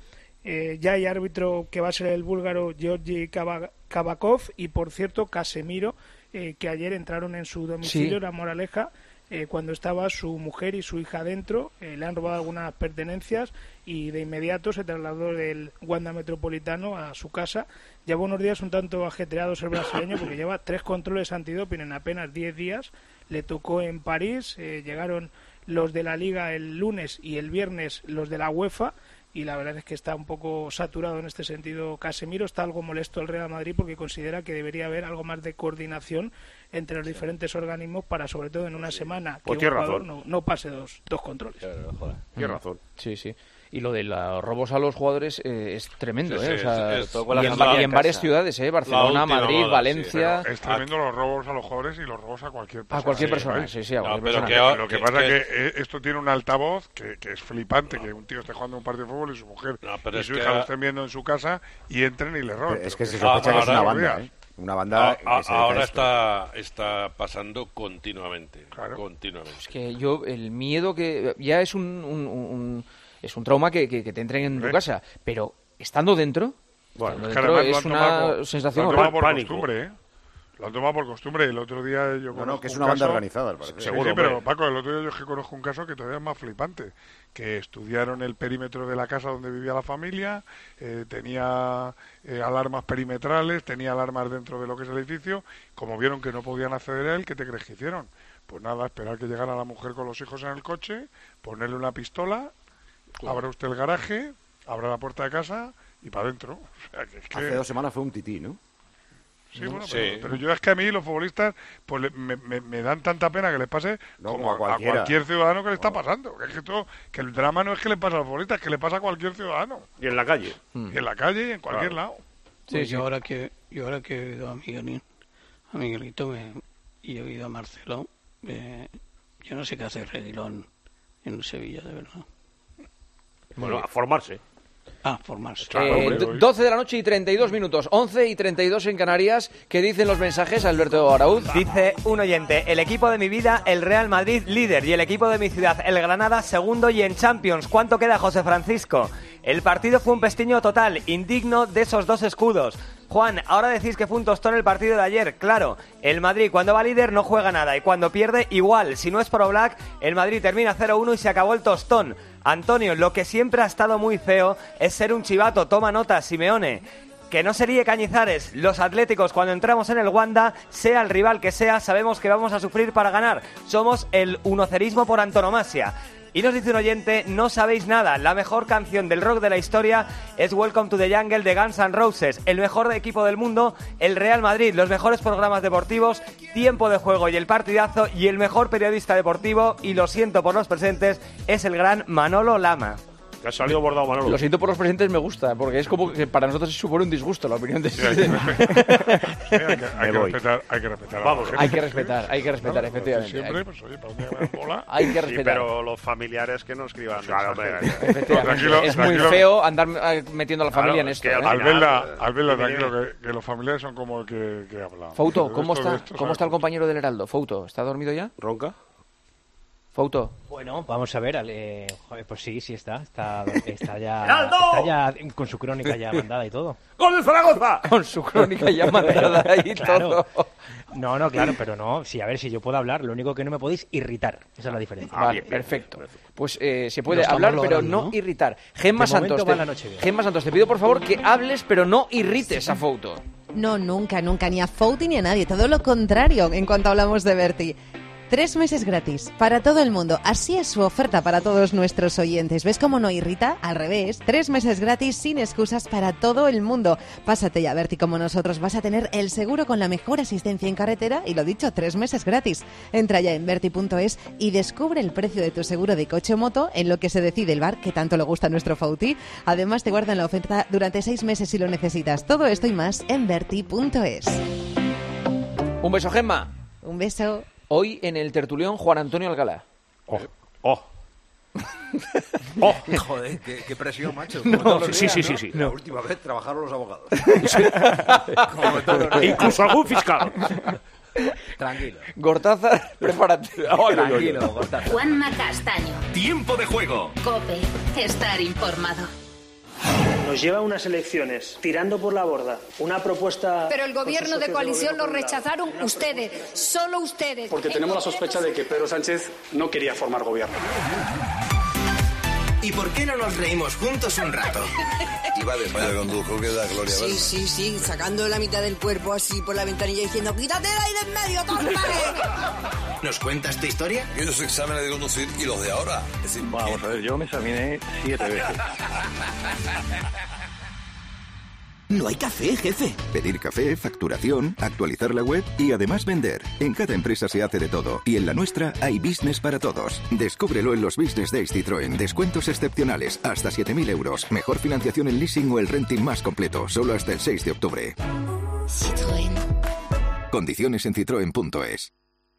Eh, ya hay árbitro que va a ser el búlgaro Georgi Kavakov y, por cierto, Casemiro, eh, que ayer entraron en su domicilio, sí. La Moraleja, eh, cuando estaba su mujer y su hija dentro. Eh, le han robado algunas pertenencias y de inmediato se trasladó del Wanda Metropolitano a su casa. Lleva unos días un tanto ajetreados el brasileño porque lleva tres controles antidoping en apenas diez días. Le tocó en París, eh, llegaron los de la Liga el lunes y el viernes los de la UEFA, y la verdad es que está un poco saturado en este sentido Casemiro. Está algo molesto el Real Madrid porque considera que debería haber algo más de coordinación entre los diferentes organismos para, sobre todo en una semana, que pues un jugador no, no pase dos, dos controles. Claro, joder. Tienes razón. Sí, sí. Y lo de los robos a los jugadores eh, es tremendo, sí, ¿eh? Sí, o sea, es, es, y, en, y en varias ciudades, ¿eh? Barcelona, Madrid, moda, Valencia... Sí, es tremendo los robos a los jugadores y los robos a cualquier persona. A cualquier sí, persona, ¿eh? sí, sí, a no, cualquier pero persona. Que, lo que, que pasa es que, que esto tiene un altavoz que, que es flipante, que un tío esté jugando un partido de fútbol y su mujer no, y su hija que... lo estén viendo en su casa y entren y le roben. Es que se sospecha que es una banda, ¿eh? Una banda a, a, que ahora está está pasando continuamente, claro. continuamente. Es que yo, el miedo que... Ya es un... un, un es un trauma que, que, que te entren en tu casa, pero estando dentro, bueno, estando es, dentro, es una por, sensación lo han tomado por pánico. costumbre, ¿eh? Lo han tomado por costumbre. El otro día yo no, no, que es un una banda caso, organizada, al parecer. Sí, Seguro, sí, pero Paco, el otro día yo es que conozco un caso que todavía es más flipante, que estudiaron el perímetro de la casa donde vivía la familia, eh, tenía eh, alarmas perimetrales, tenía alarmas dentro de lo que es el edificio. Como vieron que no podían acceder a él, ¿qué te crees que hicieron? Pues nada, esperar que llegara la mujer con los hijos en el coche, ponerle una pistola, claro. Abra usted el garaje, abra la puerta de casa y para adentro. O sea, que es que... Hace dos semanas fue un tití, ¿no? Sí, bueno, sí. Pero, pero yo es que a mí los futbolistas pues me, me, me dan tanta pena que les pase no, como a, a cualquier ciudadano que le está pasando. Que, es que, todo, que el drama no es que le pasa a los futbolistas, es que le pasa a cualquier ciudadano. Y en la calle. Mm. Y en la calle y en cualquier claro. lado. Sí, pues sí. Yo ahora que yo ahora que he oído a Miguelín, a Miguelito me, y he oído a Marcelo, eh, yo no sé qué hace Reguilón en Sevilla, de verdad. Bueno, a formarse. Ah, formarse. Eh, doce de la noche y treinta y dos minutos, once y treinta y dos en Canarias. ¿Qué dicen los mensajes, Alberto Araúz? Dice un oyente: el equipo de mi vida, el Real Madrid, líder, y el equipo de mi ciudad, el Granada, segundo y en Champions. ¿Cuánto queda, José Francisco? El partido fue un pestiño total, indigno de esos dos escudos. Juan, ahora decís que fue un tostón el partido de ayer. Claro, el Madrid cuando va líder no juega nada y cuando pierde igual. Si no es por Oblak, el Madrid termina cero uno y se acabó el tostón. Antonio, lo que siempre ha estado muy feo es ser un chivato. Toma nota, Simeone. Que no se líe Cañizares. Los atléticos, cuando entramos en el Wanda, sea el rival que sea, sabemos que vamos a sufrir para ganar. Somos el unocerismo por antonomasia. Y nos dice un oyente: no sabéis nada, la mejor canción del rock de la historia es Welcome to the Jungle de Guns N' Roses. El mejor equipo del mundo, el Real Madrid. Los mejores programas deportivos, Tiempo de Juego y El Partidazo. Y el mejor periodista deportivo, y lo siento por los presentes, es el gran Manolo Lama. Que ha salido bordado Manolo. Lo siento por los presentes, me gusta, porque es como que para nosotros supone un disgusto la opinión de... Sí, hay, que hay, que, hay, que respetar, hay que respetar. Vamos, hay que respetar, hay que respetar, no, efectivamente. Siempre, pues oye, para un día me mola. Hay que respetar. Sí, pero los familiares que no escriban. Claro, efectivamente. No, tranquilo, es tranquilo. Muy feo andar metiendo a la familia claro, en esto. Que ¿eh? Albelda, Albelda, tranquilo, que, que los familiares son como el que, que habla. Fouto, ¿cómo está, esto, ¿cómo está el compañero del Heraldo? Fouto, ¿está dormido ya? ¿Ronca? Fouto. Bueno, vamos a ver, eh, pues sí, sí está, está, está ya, está ya con su crónica ya mandada y todo. ¡Gol de Zaragoza! Con su crónica ya mandada y claro. todo. No, no, claro, pero no, sí, a ver, si yo puedo hablar, lo único que no me podéis irritar, esa es la diferencia. Ah, vale, bien, perfecto. Bien, bien. Pues eh, se puede hablar, pero no, ¿no? irritar. Gemma de Santos, te, la noche Gemma Santos, te pido por favor que hables, pero no irrites a Fouto. No, nunca, nunca, ni a Fouti ni a nadie, todo lo contrario en cuanto hablamos de Berti. Tres meses gratis para todo el mundo. Así es su oferta para todos nuestros oyentes. ¿Ves cómo no irrita? Al revés. Tres meses gratis sin excusas para todo el mundo. Pásate ya, Berti, como nosotros. Vas a tener el seguro con la mejor asistencia en carretera y, lo dicho, tres meses gratis. Entra ya en berti punto es y descubre el precio de tu seguro de coche o moto en lo que se decide el bar que tanto le gusta a nuestro Fouti. Además, te guardan la oferta durante seis meses si lo necesitas. Todo esto y más en berti punto es. Un beso, Gemma. Un beso. Hoy en el tertulión, Juan Antonio Alcalá. ¡Oh! ¡Oh! ¡Oh! Joder, qué, qué presión, macho. No, sí, días, sí, sí, ¿no? sí, sí. La no. última vez trabajaron los abogados. Sí. Incluso algún fiscal. Tranquilo. Gortázar, prepárate. Tranquilo, Gortázar. Juanma Castaño. Tiempo de juego. COPE. Estar informado. nos lleva a unas elecciones tirando por la borda una propuesta... Pero el gobierno de coalición lo rechazaron ustedes, solo ustedes. Porque tenemos la sospecha de que Pedro Sánchez no quería formar gobierno. ¿Y por qué no nos reímos juntos un rato? Iba de Vaya condujo que da gloria. Sí, sí, sí, sacando la mitad del cuerpo así por la ventanilla diciendo ¡quítate de ahí de en medio, torpe! ¿Nos cuentas tu historia? Y los exámenes de conducir y los de ahora. Es decir, vamos a ver, yo me examiné siete veces. No hay café, jefe. Pedir café, facturación, actualizar la web y además vender. En cada empresa se hace de todo y en la nuestra hay business para todos. Descúbrelo en los Business Days Citroën. Descuentos excepcionales, hasta siete mil euros. Mejor financiación en leasing o el renting más completo, solo hasta el seis de octubre. Citroën. Condiciones en citroen punto es.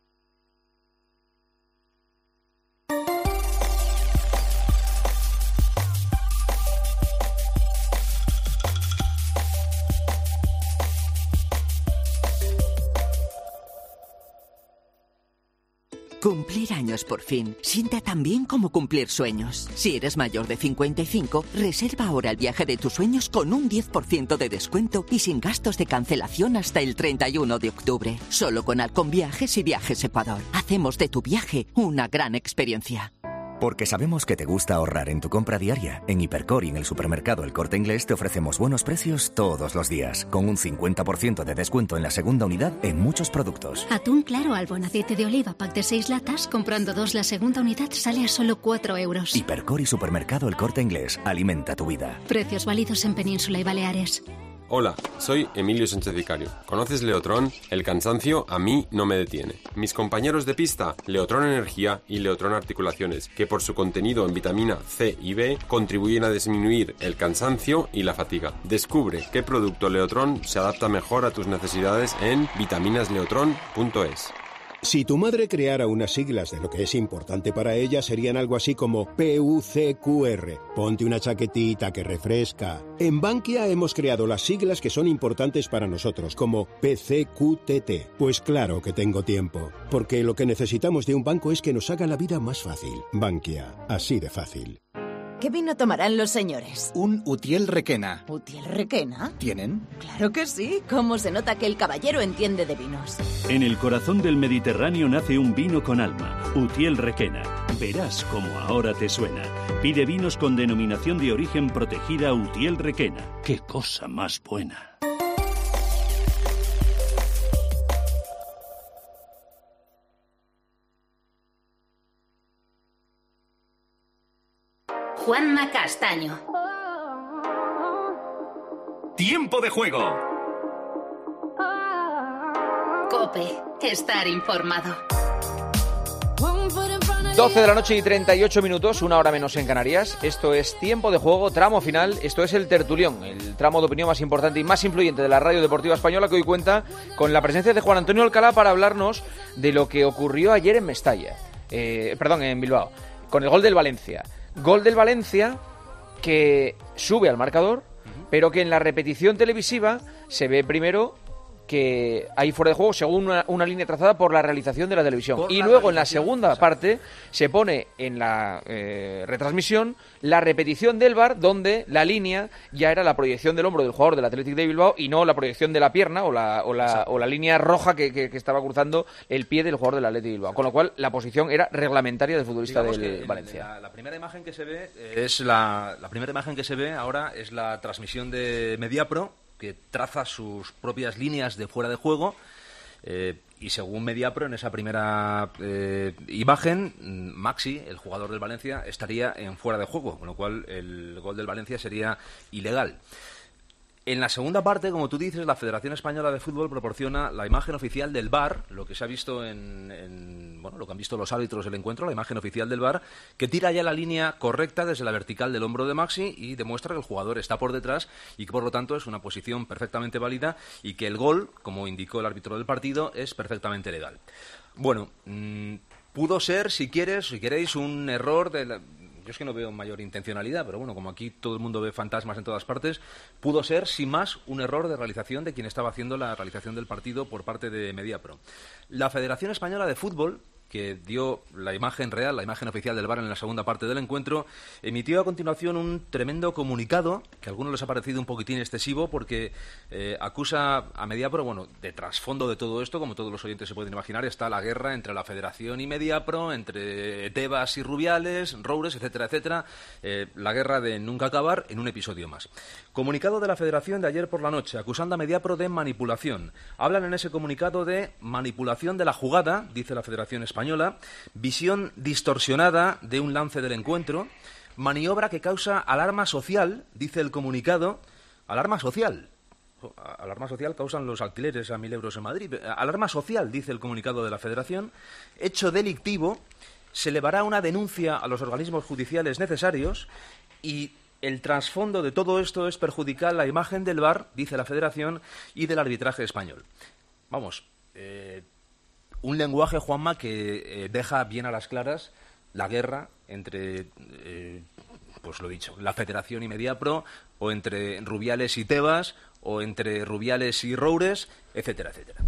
Cumplir años por fin sienta tan bien como cumplir sueños. Si eres mayor de cincuenta y cinco, reserva ahora el viaje de tus sueños con un diez por ciento de descuento y sin gastos de cancelación hasta el treinta y uno de octubre. Solo con Alcon Viajes y Viajes Ecuador. Hacemos de tu viaje una gran experiencia. Porque sabemos que te gusta ahorrar en tu compra diaria. En Hipercor y en el supermercado El Corte Inglés te ofrecemos buenos precios todos los días, con un cincuenta por ciento de descuento en la segunda unidad en muchos productos. Atún claro Albon aceite de oliva, pack de seis latas, comprando dos la segunda unidad sale a solo cuatro euros. Hipercor y supermercado El Corte Inglés, alimenta tu vida. Precios válidos en Península y Baleares. Hola, soy Emilio Sánchez Vicario. ¿Conoces Leotrón? El cansancio a mí no me detiene. Mis compañeros de pista, Leotrón Energía y Leotrón Articulaciones, que por su contenido en vitamina C y B contribuyen a disminuir el cansancio y la fatiga. Descubre qué producto Leotrón se adapta mejor a tus necesidades en vitaminas leotrón punto es. Si tu madre creara unas siglas de lo que es importante para ella, serían algo así como P U C Q R. Ponte una chaquetita que refresca. En Bankia hemos creado las siglas que son importantes para nosotros, como P C Q T T. Pues claro que tengo tiempo, porque lo que necesitamos de un banco es que nos haga la vida más fácil. Bankia, así de fácil. ¿Qué vino tomarán los señores? Un Utiel Requena. ¿Utiel Requena? ¿Tienen? Claro que sí. ¿Cómo se nota que el caballero entiende de vinos? En el corazón del Mediterráneo nace un vino con alma, Utiel Requena. Verás cómo ahora te suena. Pide vinos con denominación de origen protegida Utiel Requena. ¡Qué cosa más buena! Juanma Castaño. Tiempo de juego. COPE. Estar informado. doce de la noche y treinta y ocho minutos, una hora menos en Canarias. Esto es Tiempo de Juego, tramo final. Esto es el Tertulión, el tramo de opinión más importante y más influyente de la radio deportiva española, que hoy cuenta con la presencia de Juan Antonio Alcalá para hablarnos de lo que ocurrió ayer en Mestalla. Eh, perdón, en Bilbao, con el gol del Valencia. Gol del Valencia que sube al marcador, pero que en la repetición televisiva se ve primero que hay fuera de juego según una, una línea trazada por la realización de la televisión. Por y luego en la segunda parte se pone en la eh, retransmisión la repetición del V A R, donde la línea ya era la proyección del hombro del jugador del Athletic de Bilbao y no la proyección de la pierna o la, o la, o la línea roja que, que, que estaba cruzando el pie del jugador del Athletic de Bilbao. Con lo cual la posición era reglamentaria del futbolista Digamos del Valencia. La, la primera imagen que se ve es la, la primera imagen que se ve ahora es la transmisión de Mediapro, que traza sus propias líneas de fuera de juego, eh, y según Mediapro, en esa primera eh, imagen, Maxi, el jugador del Valencia, estaría en fuera de juego, con lo cual el gol del Valencia sería ilegal. En la segunda parte, como tú dices, la Federación Española de Fútbol proporciona la imagen oficial del V A R, lo que se ha visto en, en bueno, lo que han visto los árbitros del encuentro, la imagen oficial del V A R, que tira ya la línea correcta desde la vertical del hombro de Maxi y demuestra que el jugador está por detrás y que por lo tanto es una posición perfectamente válida y que el gol, como indicó el árbitro del partido, es perfectamente legal. Bueno, mmm, pudo ser, si quieres, si queréis, un error de la... Yo es que no veo mayor intencionalidad, pero bueno, como aquí todo el mundo ve fantasmas en todas partes, pudo ser, sin más, un error de realización de quien estaba haciendo la realización del partido por parte de Mediapro. La Federación Española de Fútbol que dio la imagen real, la imagen oficial del V A R en la segunda parte del encuentro, emitió a continuación un tremendo comunicado que a algunos les ha parecido un poquitín excesivo porque eh, acusa a Mediapro, bueno, de trasfondo de todo esto, como todos los oyentes se pueden imaginar, está la guerra entre la Federación y Mediapro, entre Tebas y Rubiales, Roures, etcétera, etcétera, eh, la guerra de nunca acabar en un episodio más. Comunicado de la Federación de ayer por la noche, acusando a Mediapro de manipulación. Hablan en ese comunicado de manipulación de la jugada, dice la Federación Española, visión distorsionada de un lance del encuentro, maniobra que causa alarma social, dice el comunicado. Alarma social. Alarma social causan los alquileres a mil euros en Madrid. Alarma social, dice el comunicado de la Federación. Hecho delictivo. Se elevará una denuncia a los organismos judiciales necesarios y el trasfondo de todo esto es perjudicar la imagen del V A R, dice la Federación, y del arbitraje español. Vamos, eh, un lenguaje, Juanma, que eh, deja bien a las claras la guerra entre, eh, pues lo dicho, la Federación y Mediapro, o entre Rubiales y Tebas, o entre Rubiales y Roures, etcétera, etcétera.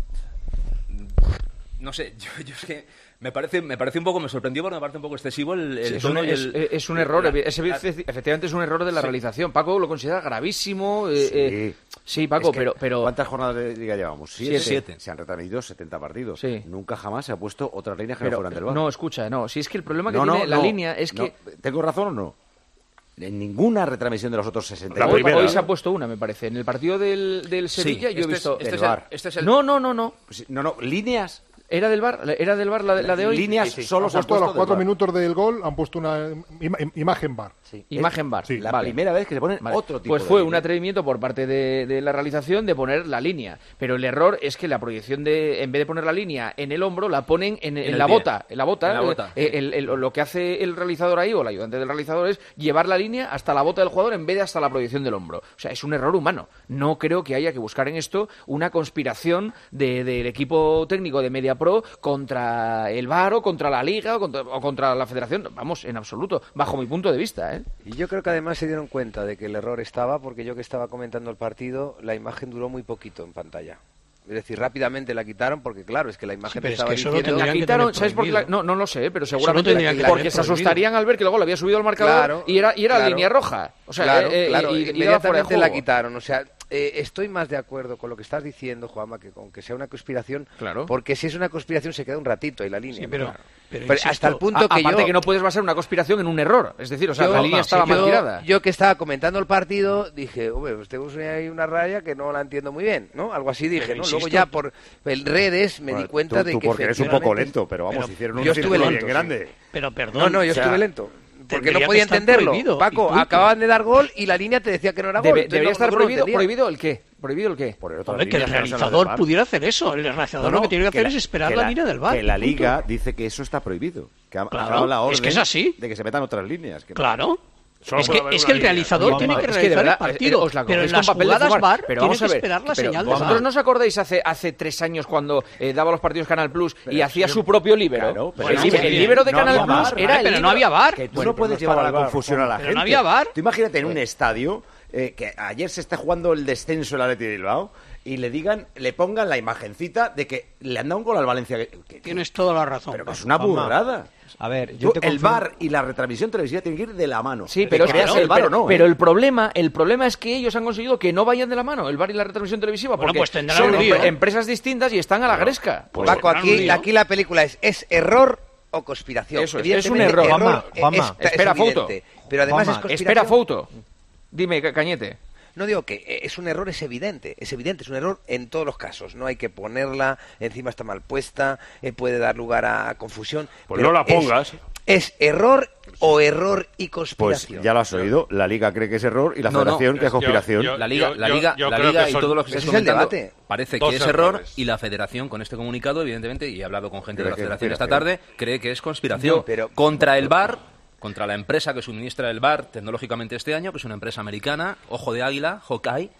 No sé, yo, yo es que me parece me parece un poco, me sorprendió porque me parece un poco excesivo el, el sí, tono y es, el... Es un error, la, es, efectivamente es un error de la sí. realización. Paco lo considera gravísimo. Eh, sí. Eh, sí, Paco, es que, pero, pero... ¿cuántas jornadas de liga llevamos? Siete. Siete. Se han retransmitido setenta partidos. Sí. Nunca jamás se ha puesto otras líneas que pero, no fueran del V A R. No, escucha, no. Si es que el problema que no, tiene no, la no, línea es que... No. ¿Tengo razón o no? En ninguna retransmisión de los otros sesenta. La hoy, hoy se ha puesto una, me parece. En el partido del, del Sevilla sí, yo este he visto... Es, este, el es el, este es el... No, no, no, no. No, no, líneas... ¿Era del V A R? ¿Era del V A R la de, la de hoy? Líneas sí, sí. solo han se han puesto a los cuatro del minutos del gol, han puesto una im imagen V A R. Sí. Imagen V A R. Sí. La vale. primera vez que se ponen vale. otro tipo Pues de fue línea. un atrevimiento por parte de, de la realización de poner la línea. Pero el error es que la proyección de, en vez de poner la línea en el hombro, la ponen en, en, en la, bota, en la bota. En la bota. Eh, el, el, el, lo que hace el realizador ahí, o el ayudante del realizador, es llevar la línea hasta la bota del jugador en vez de hasta la proyección del hombro. O sea, es un error humano. No creo que haya que buscar en esto una conspiración de, del equipo técnico de Mediapro contra el V A R o contra la Liga o contra, o contra la Federación. Vamos, en absoluto, bajo mi punto de vista, ¿eh? Y yo creo que además se dieron cuenta de que el error estaba, porque yo que estaba comentando el partido, la imagen duró muy poquito en pantalla. Es decir, rápidamente la quitaron porque, claro, es que la imagen sí, estaba es que diciendo... La quitaron, ¿sabes por qué? La... No, no lo sé, pero seguramente la... porque se asustarían al ver que luego le había subido el marcador claro, y era, y era claro, línea roja. O sea, claro, eh, claro, y, y inmediatamente la quitaron. O sea, eh, estoy más de acuerdo con lo que estás diciendo, Juanma, que con que sea una conspiración, claro. porque si es una conspiración se queda un ratito ahí la línea. Sí, pero, claro. pero, pero hasta el punto a, que aparte yo... que no puedes basar una conspiración en un error. Es decir, o sea, yo, la línea no, estaba sí, mal yo, tirada. Yo que estaba comentando el partido, dije, hombre, pues tenemos ahí una raya que no la entiendo muy bien, ¿no? Algo así dije, ¿no? Luego ya por el redes me bueno, di cuenta tú, de tú que porque eres un poco lento, pero vamos, pero hicieron un yo estuve lento, bien grande. Sí. Pero perdón. No, no, yo o sea, estuve lento. Porque no podía entenderlo. Prohibido, Paco, acababan de dar gol y la línea te decía que no era Debe, gol. Debería no, estar no prohibido, lo prohibido el qué. ¿Prohibido el qué? Por el Joder, que el realizador pudiera hacer eso. El realizador no, no, lo que tiene que hacer que es esperar la, la, la línea del V A R. Que la Liga punto. dice que eso está prohibido. Que ha, claro, ha dado la orden es que es así. de que se metan otras líneas. Que claro. Solo es que, es que el realizador tiene que realizar verdad, el partido, la pero en las jugadas V A R pero tiene vamos a ver, que esperar la pero señal de ¿vosotros V A R? no os acordáis hace hace tres años cuando eh, daba los partidos Canal Plus pero y hacía su propio líbero? Claro, el, el, el líbero de no Canal Plus era el pero no había V A R. Que tú no puedes llevar a la confusión a la gente. No había V A R. Tú imagínate en un estadio eh, que ayer se está jugando el descenso del Athletic de Bilbao y le digan, le pongan la imagencita de que le han dado un gol al Valencia. Que, que, Tienes toda la razón. Pero que es una burrada. A ver, yo Tú, te el V A R y la retransmisión televisiva tienen que ir de la mano. Sí, pero, es que, el V A R pero, no, pero ¿eh? el problema, el problema es que ellos han conseguido que no vayan de la mano, el V A R y la retransmisión televisiva, bueno, porque pues tendrán son un lío, em- empresas distintas y están a la gresca. Pues Paco, aquí, aquí la película es, ¿es error o conspiración? Eso es, es un error. Juanma, Juanma. Es, espera, es foto. Pero además Juanma, es conspiración. Espera, foto. Dime, Cañete. No digo que es un error, es evidente, es evidente, es un error en todos los casos. No hay que ponerla, encima está mal puesta, eh, puede dar lugar a confusión. Pues no la pongas. Es, es error o error y conspiración. Pues ya lo has oído, la Liga cree que es error y la no, Federación no, que es conspiración. Yo, yo, la Liga, la Liga, yo, yo la creo Liga que y son, todo lo que ese se es el debate. Parece Dos que es errores. error y la Federación con este comunicado, evidentemente, y he hablado con gente Creo de la que Federación es esta tarde, cree que es conspiración. Yo, pero, contra el V A R, contra la empresa que suministra el V A R tecnológicamente este año, que es una empresa americana, Ojo de Águila, Hawkeye.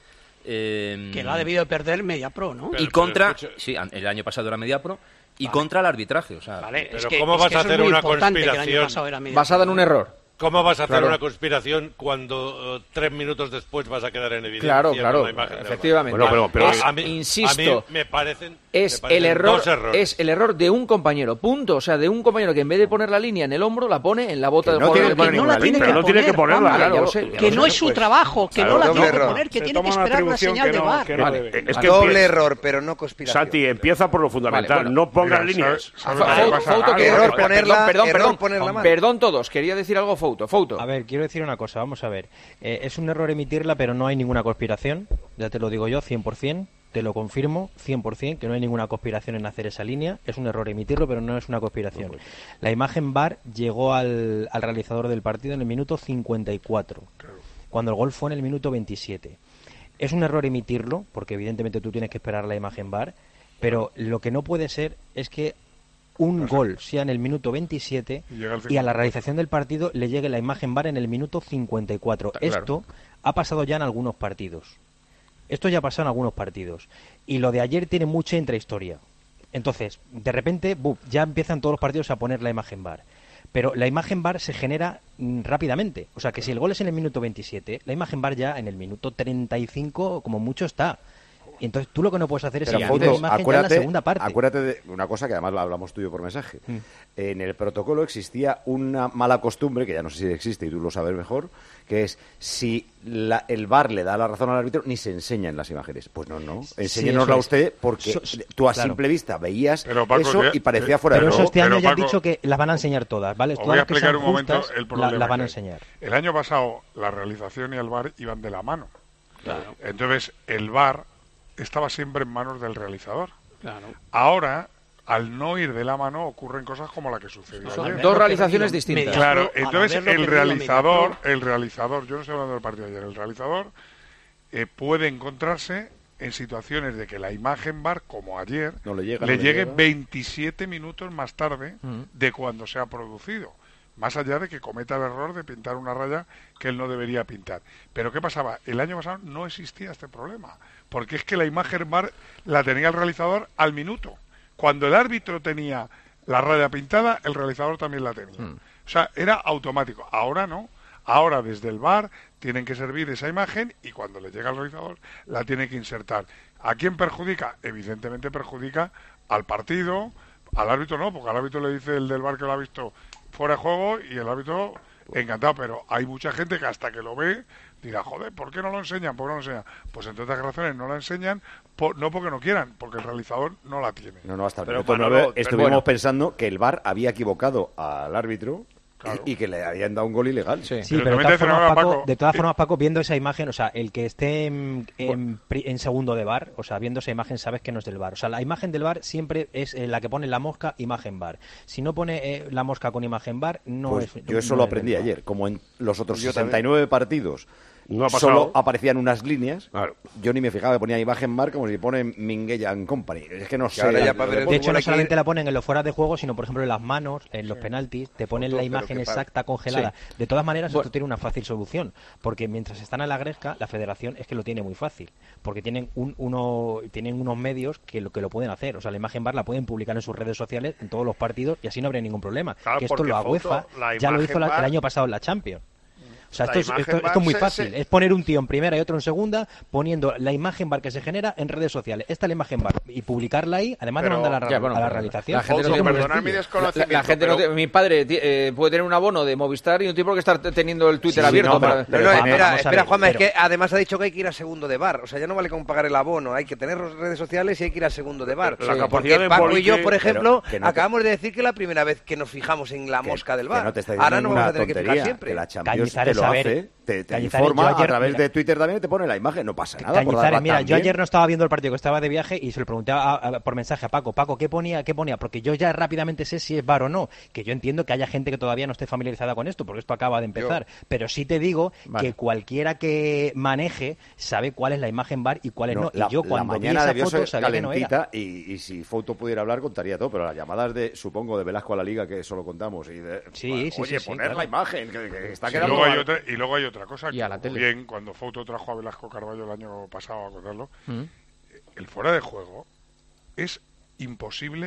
Eh, que la ha debido perder Mediapro, ¿no? Y contra, sí, el año pasado era Mediapro, y vale. contra el arbitraje. O sea, vale, pero es que, ¿cómo es vas que a eso hacer es muy una importante, conspiración que basada en un error? ¿Cómo vas a hacer Claro. una conspiración cuando uh, tres minutos después vas a quedar en evidencia? Claro, con claro, la imagen del efectivamente. VAR? Bueno, pero- pero- Es- a mí, insisto, a mí me parecen, Es me parecen el error, dos errores. es el error de un compañero, punto. O sea, de un compañero que en vez de poner la línea en el hombro, la pone en la bota Que del no jugador tiene del que poner equipo. ninguna la tiene línea. que Pero no tiene que poner, ponerla, Vale, ya claro. lo sé, ya Que lo no sé. es su Pues, trabajo, que claro, no la doble tiene que error. poner, que Se tiene que toma una esperar una atribución señal que de no- VAR. que no Vale. debe. Es que Doble empieza- error, pero no conspiración. Santi, empieza por lo fundamental. Vale, bueno. no pongas Mira, líneas. ¿sabes- sabes lo que Fouto, pasa? Fouto, que- Error perdón, ponerla- perdón, error perdón, ponerla mal. perdón todos, quería decir algo Fouto, Fouto. A ver, quiero decir una cosa, vamos a ver. Eh, es un error emitirla, pero no hay ninguna conspiración. Ya te lo digo yo, cien por ciento. Te lo confirmo, cien por ciento, que no hay ninguna conspiración en hacer esa línea. Es un error emitirlo, pero no es una conspiración. La imagen V A R llegó al, al realizador del partido en el minuto cincuenta y cuatro, cuando el gol fue en el minuto veintisiete. Es un error emitirlo, porque evidentemente tú tienes que esperar la imagen V A R, pero lo que no puede ser es que un gol sea en el minuto veintisiete Y llega al y a la realización del partido le llegue la imagen V A R en el minuto cincuenta y cuatro. Claro. Esto ha pasado ya en algunos partidos. Esto ya ha pasado en algunos partidos. Y lo de ayer tiene mucha intrahistoria. Entonces, de repente, ¡buf!, ya empiezan todos los partidos a poner la imagen V A R. Pero la imagen V A R se genera mm, rápidamente. O sea, que si el gol es en el minuto veintisiete, la imagen V A R ya en el minuto treinta y cinco, como mucho, está. Y entonces tú lo que no puedes hacer es Pero, emitir la Fouto, imagen ya en la acuérdate, segunda parte. acuérdate de una cosa que además lo hablamos tú y yo por mensaje. Mm. En el protocolo existía una mala costumbre, que ya no sé si existe y tú lo sabes mejor, que es si la- el V A R le da la razón al árbitro, ni se enseñan las imágenes. Pues no, no. Enséñenosla eso es. usted porque So- tú a claro. simple vista veías Pero, Paco, eso que- y parecía fuera Pero de eso juego. este año pero, ya han Paco, dicho que las van a enseñar todas, ¿vale? Os Todas voy a las que explicar sean un momento justas, el la- problema. las van a que hay. enseñar. El año pasado la realización y el V A R iban de la mano. Entonces el V A R estaba siempre en manos del realizador. Claro. Ahora, al no ir de la mano, ocurren cosas como la que sucedió Son ayer. dos realizaciones distintas. Claro, Al entonces haberlo el pedido la realizador, Megapro- el realizador, yo no estoy hablando del partido de ayer, el realizador eh, puede encontrarse en situaciones de que la imagen V A R, como ayer, No le llega, le no le llegue llega. veintisiete minutos más tarde Mm. de cuando se ha producido. Más allá de que cometa el error de pintar una raya que él no debería pintar. Pero ¿qué pasaba? El año pasado no existía este problema. Porque es que la imagen V A R la tenía el realizador al minuto. Cuando el árbitro tenía la raya pintada, el realizador también la tenía. Mm. O sea, era automático. Ahora no. Ahora desde el V A R tienen que servir esa imagen y cuando le llega al realizador la tiene que insertar. ¿A quién perjudica? Evidentemente perjudica al partido, al árbitro no, porque al árbitro le dice el del V A R que lo ha visto fuera de juego y el árbitro encantado, pero hay mucha gente que hasta que lo ve dirá, joder, ¿por qué no lo enseñan? ¿Por qué no lo enseñan? Pues entre otras razones no la enseñan, por- no porque no quieran, porque el realizador no la tiene. No, no, hasta el Pero minuto Manolo, nueve pero estuvimos bueno. pensando que el V A R había equivocado al árbitro y que le habían dado un gol ilegal. Sí, Pero pero, de también todas, te formas, decía, Paco, Paco, de todas eh, formas, Paco, viendo esa imagen, o sea, el que esté en, en pri- en segundo de V A R, o sea, viendo esa imagen, sabes que no es del V A R. O sea, la imagen del V A R siempre es eh, la que pone la mosca, imagen V A R. Si no pone eh, la mosca con imagen V A R, no Pues es. yo eso no lo es del aprendí V A R. ayer. Como en los otros Yo sesenta y nueve partidos No ha pasado. solo aparecían unas líneas, yo ni me fijaba, ponía imagen V A R como si pone Minguella and Company. Es que no sé. De hecho, no solamente la ponen en los fueras de juego, sino, por ejemplo, en las manos, en los penaltis, te ponen la pero imagen que pa- exacta congelada. Sí. De todas maneras, Bueno. esto tiene una fácil solución, porque mientras están a la gresca, la federación es que lo tiene muy fácil, porque tienen un, uno, tienen unos medios que lo, que lo pueden hacer. O sea, la imagen V A R la pueden publicar en sus redes sociales, en todos los partidos, y así no habría ningún problema. Claro, que esto porque, lo haga Fouto, UEFA, la ya lo imagen hizo la- V A R el año pasado en la Champions. O sea, La esto es, imagen esto, V A R esto es muy se- fácil. se- Es poner un tío en primera y otro en segunda, poniendo la imagen V A R que se genera en redes sociales. Esta es la imagen V A R. Y publicarla ahí, además Pero- de mandar a, la- Ya, bueno, a la pero realización. la gente no Eso tiene- es muy perdonar mi sencillo. desconocimiento, La, la gente no pero- te- mi padre ti- eh, puede tener un abono de Movistar y un tipo que estar t- teniendo el Twitter Sí, abierto. no, para- pero- pero no, no, vamos espera, a espera, ver, Juanma, pero- es que además ha dicho que hay que ir a segundo de V A R. O sea, ya no vale con pagar el abono, hay que tener redes sociales y hay que ir a segundo de V A R. La capacidad Porque de Paco y Polique- yo, por ejemplo, Pero que no te- acabamos de decir que es la primera vez que nos fijamos en la mosca del V A R. Que no te está diciendo Ahora no vamos a ninguna tener que fijar tontería, siempre. que la Champions Cañizares, te lo a ver, hace, te, te Cañizares, informa yo ayer- a través mira. de Twitter también te pone la imagen, no pasa nada. por Cañizares, darla mira, yo también. ayer no estaba viendo el partido, que estaba de viaje y se lo pregunté a- a- por mensaje a Paco. Paco, ¿qué ponía? ¿Qué ponía? Porque yo ya rápidamente sé si es V A R o no. Que yo entiendo que haya gente que todavía no esté familiarizada con esto, porque esto acaba de empezar. Pero sí te digo Vale. que cualquiera que maneje sabe cuál es la imagen V A R y cuál es no. No, la, y yo la cuando vi mañana esa debió foto ser sabía que no era. calentita y, y si Fouto pudiera hablar contaría todo, pero las llamadas de, supongo, de Velasco a la Liga, que solo contamos, y de, Sí, bueno, sí, oye, sí, sí, poner claro. la imagen, que, que está Y quedando luego, hay mal. otra, y luego hay otra cosa, Y que a la como tele. bien, cuando Fouto trajo a Velasco Carballo el año pasado a contarlo, Mm. el fuera de juego es imposible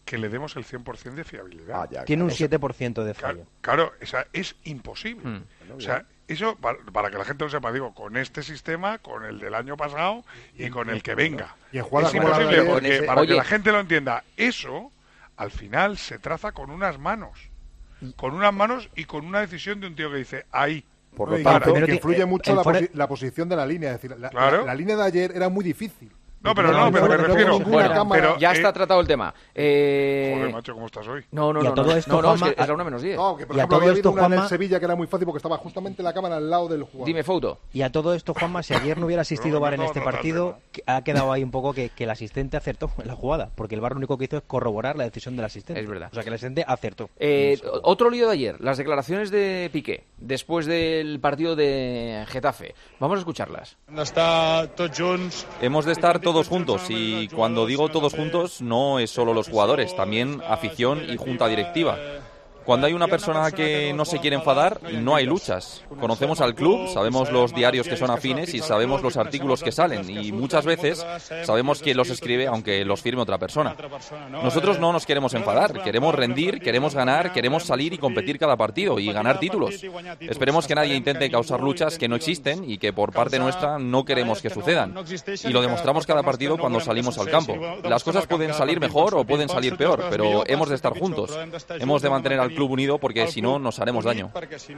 que le demos el cien por ciento de fiabilidad. Ah, ya, Tiene un claro. siete por ciento de fallo. Claro, o sea, es imposible. Hmm. O sea, eso, para, para que la gente lo sepa, digo, con este sistema, con el del año pasado y con el que venga. Y en jugadas es como la imposible, de- porque Oye, para que la gente lo entienda, eso, al final, se traza con unas manos. Con unas manos y con una decisión de un tío que dice, ahí. Por No, lo y tanto, que pero influye que- mucho el la, fuera- posi- la posición de la línea. Es decir, la, Claro. la, la línea de ayer era muy difícil. No, pero no, pero me no, no, refiero. ninguna Bueno, cámara. pero, ya eh, está tratado el tema. Eh... Joder, macho, ¿cómo estás hoy? No, no, Y a no, todo no, esto, no, no, es, Juanma, que es la una menos diez. No, que por Y a ejemplo todo había esto, habido una en el Juanma- Sevilla que era muy fácil porque estaba justamente la cámara al lado del jugador. Dime, Fouto. Y a todo esto, Juanma, si ayer no hubiera asistido No, V A R en no, este no, no, partido, no. que- ha quedado ahí un poco que, que el asistente acertó en la jugada, porque el V A R lo único que hizo es corroborar la decisión del asistente. Es verdad. O sea, que el asistente acertó. Eh, otro lío de ayer, las declaraciones de Piqué, después del partido de Getafe. Vamos a escucharlas. Hemos de estar todos juntos y cuando digo todos juntos no es solo los jugadores, también afición y junta directiva. Cuando hay una persona que no se quiere enfadar, no hay luchas. Conocemos al club, sabemos los diarios que son afines y sabemos los artículos que salen. Y muchas veces sabemos quién los escribe, aunque los firme otra persona. Nosotros no nos queremos enfadar, queremos rendir, queremos ganar, queremos salir y competir cada partido y ganar títulos. Esperemos que nadie intente causar luchas que no existen y que por parte nuestra no queremos que sucedan. Y lo demostramos cada partido cuando salimos al campo. Las cosas pueden salir mejor o pueden salir peor, pero hemos de estar juntos. Hemos de mantener al club unido porque si no nos haremos daño.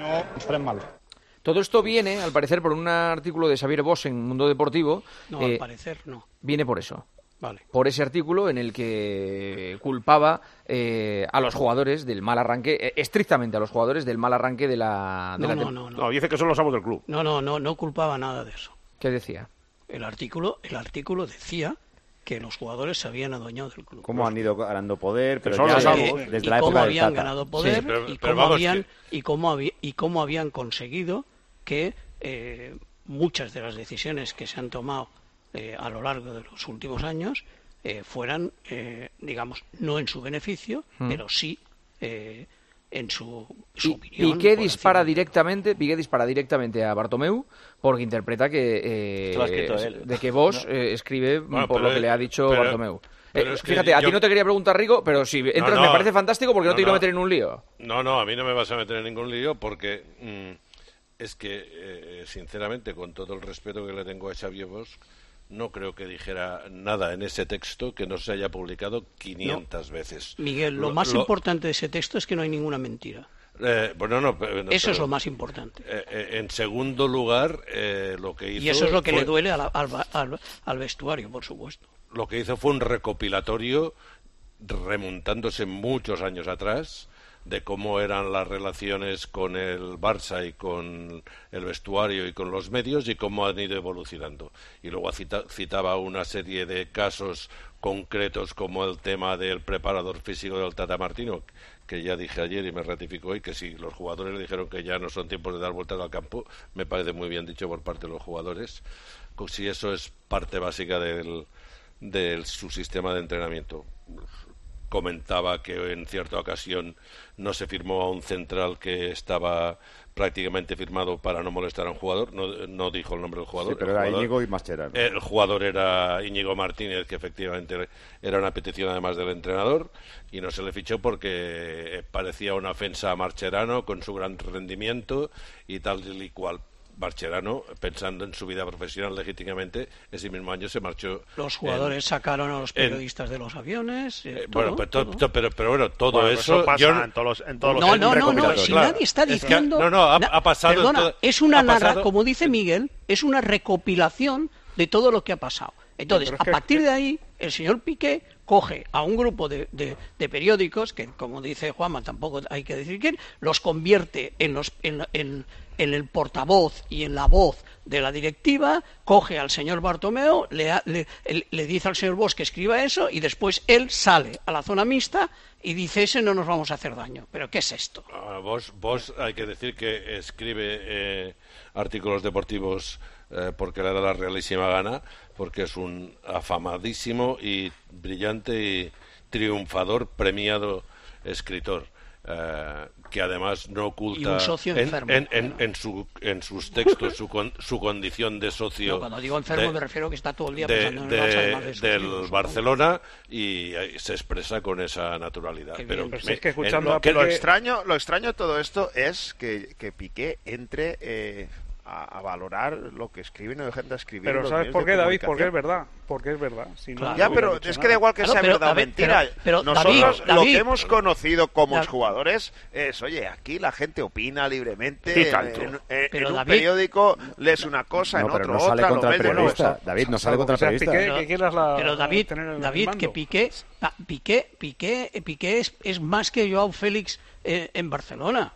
Todo esto viene, al parecer, por un artículo de Xavier Bosch en Mundo Deportivo. No, eh, al parecer no. Viene por eso. Vale. Por ese artículo en el que culpaba eh, a los jugadores del mal arranque, eh, estrictamente a los jugadores del mal arranque de la, de No, la no, tem- no, no. No, dice que son los amos del club. No, no, no, no culpaba nada de eso. ¿Qué decía? El artículo, el artículo decía que los jugadores se habían adueñado del club. Cómo han ido ganando poder, pero son ya los desde, amos. desde y la cómo época del habían Tata. ganado poder Sí, pero- y, pero cómo vamos, habían, que- y, cómo había- y cómo habían conseguido que eh, muchas de las decisiones que se han tomado eh, a lo largo de los últimos años eh, fueran, eh, digamos, no en su beneficio, Mm. pero sí eh, en su, su Y opinión. Piqué por dispara encima. directamente, Piqué dispara directamente a Bartomeu porque interpreta que eh, Se lo ha escrito él. de que Bosch No. eh, escribe Bueno, por pero lo que es- le ha dicho pero- Bartomeu. pero Eh, es que fíjate, a yo- ti no te quería preguntar, Rico, pero si entras no, me parece fantástico porque no, no, te quiero no. meter en un lío. No, no, a mí no me vas a meter en ningún lío porque mm, es que, eh, sinceramente, con todo el respeto que le tengo a Xavier Bosch, no creo que dijera nada en ese texto que no se haya publicado quinientas veces. Miguel, lo, más importante de ese texto es que no hay ninguna mentira. Eh, bueno, no, pero- Eso pero, es lo más importante. eh, eh, en segundo lugar, eh, lo que hizo... Y eso es lo que fue- le duele a la- al, al- al vestuario, por supuesto. Lo que hizo fue un recopilatorio remontándose muchos años atrás de cómo eran las relaciones con el Barça y con el vestuario y con los medios y cómo han ido evolucionando. Y luego cita- citaba una serie de casos concretos como el tema del preparador físico del Tata Martino, que ya dije ayer y me ratificó hoy, que si los jugadores le dijeron que ya no son tiempos de dar vueltas al campo, me parece muy bien dicho por parte de los jugadores, si eso es parte básica del, de su sistema de entrenamiento. Comentaba que en cierta ocasión no se firmó a un central que estaba prácticamente firmado para no molestar a un jugador, no, no dijo el nombre del jugador. Sí, pero el era jugador- Íñigo y Mascherano. El jugador era Íñigo Martínez, que efectivamente era una petición además del entrenador, y no se le fichó porque parecía una ofensa a Marcherano con su gran rendimiento y tal y cual. Marcherano, pensando en su vida profesional legítimamente, ese mismo año se marchó. Los jugadores en- sacaron a los en- periodistas de los aviones. eh, eh, todo, bueno, pero, to- todo. to- pero, pero bueno, todo Bueno, eso... eso pasa yo- en todos los- en todos los- No, en no, no, no, recopilatorio. si Claro. nadie está Es que- diciendo... no, no, ha- na- ha pasado en Perdona, todo- es una ha pasado- narra, como dice Miguel, es una recopilación de todo lo que ha pasado. Entonces, Pero es a que- partir de ahí, el señor Piqué coge a un grupo de, de- de periódicos, que como dice Juanma, tampoco hay que decir quién, los convierte en, los, en, en- en el portavoz y en la voz de la directiva, coge al señor Bartomeu, le, ha- le, el- le dice al señor Bosch que escriba eso y después él sale a la zona mixta y dice, ese no nos vamos a hacer daño. ¿Pero qué es esto? Ah, vos, vos hay que decir que escribe eh, artículos deportivos eh, porque le da la realísima gana, porque es un afamadísimo y brillante y triunfador premiado escritor. eh, que además no oculta Y un socio en, enfermo. en, en, en, su, en sus textos su, con, su condición de socio. No, cuando digo enfermo de, me refiero que está todo el día de, pensando en el de, Barça, además de sus del hijos, Barcelona y eh, se expresa con esa naturalidad. Qué Pero bien. Pues me- es que escuchando en- a que- lo extraño, lo extraño de todo esto es que, que Piqué entre eh, a, a valorar lo que escriben o dejen de escribir. Pero los ¿sabes medios por de qué, David? Porque es comunicación. verdad. Porque es verdad. Si no, Claro. no Ya, hubiera pero dicho es que nada. da igual que Claro, sea pero, verdad o David, mentira. pero- pero, Nosotros David, lo David, que hemos conocido como David. jugadores es, oye, aquí la gente opina libremente. Y En, tanto. en- en Pero un David- periódico lees una cosa, No, en pero otro no sale otra. contra los el medios- periodista. Bueno, David, no sale salvo contra el que seas periodista. Piqué, que quieras la- Pero David, tener el David mando. que Piqué, pa- Piqué, Piqué, Piqué es, es más que Joao Félix eh, en Barcelona.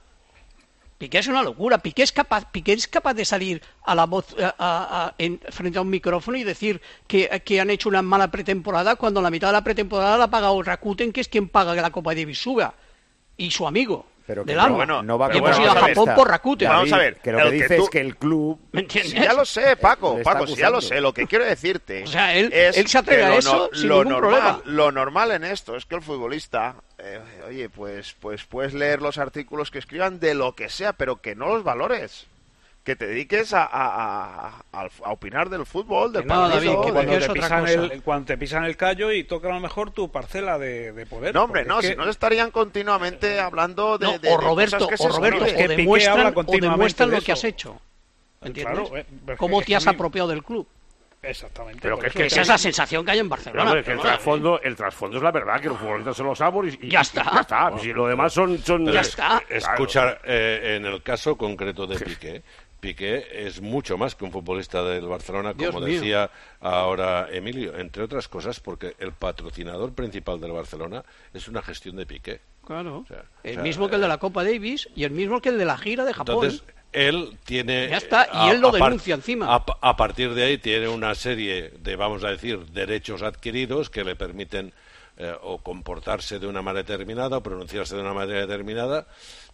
Piqué es una locura. Piqué es capaz, Piqué es capaz de salir a la voz a- a- a- en, frente a un micrófono y decir que, que han hecho una mala pretemporada cuando la mitad de la pretemporada la ha pagado Rakuten, que es quien paga que la Copa Davis suba, y su amigo. Pero que del no, alma. bueno, no va que a hemos comprar ido a la Japón revista. por Rakuten. David, Vamos a ver, que lo que el dice que tú- es que el club... ¿Me entiendes? Sí, ya lo sé, Paco, Le está Paco, sí, ya lo acusando. sé. Lo que quiero decirte O sea, él- es él se atreve que a lo eso no- sin lo ningún normal, problema. Lo normal en esto es que el futbolista, eh, oye, pues, pues puedes leer los artículos que escriban de lo que sea, pero que no los valores. Que te dediques a, a, a- a- a opinar del fútbol, del Que no, partido. David, que de- cuando, te pisan el, cuando te pisan el callo y toca a lo mejor tu parcela de, de poder. No, hombre, porque no, es si que- no estarían continuamente hablando de, No, de- o de Roberto, cosas que se o Roberto, escriben. o Piqué demuestran, habla o continuamente demuestran de lo que eso. has hecho. ¿Entiendes? Claro, eh, pero es ¿Cómo que- te es has que a mí- apropiado del club? Exactamente. Pero por que es eso que- Esa es la sensación que hay en Pero, Barcelona. hombre, que el trasfondo, el trasfondo es la verdad, que los futbolistas son los amos y, y- Ya y está. ya está. Si lo demás son... son Pero Ya es- está. Escuchar, eh, en el caso concreto de Piqué, Piqué es mucho más que un futbolista del Barcelona, Dios como mío. decía ahora Emilio, entre otras cosas porque el patrocinador principal del Barcelona es una gestión de Piqué. Claro. O sea, El o sea, mismo que el de la Copa Davis y el mismo que el de la gira de Japón. Entonces, él tiene... Ya está, y él lo denuncia encima. A, a partir de ahí tiene una serie de, vamos a decir, derechos adquiridos que le permiten eh, o comportarse de una manera determinada o pronunciarse de una manera determinada.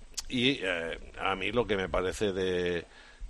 Y eh, a mí lo que me parece de...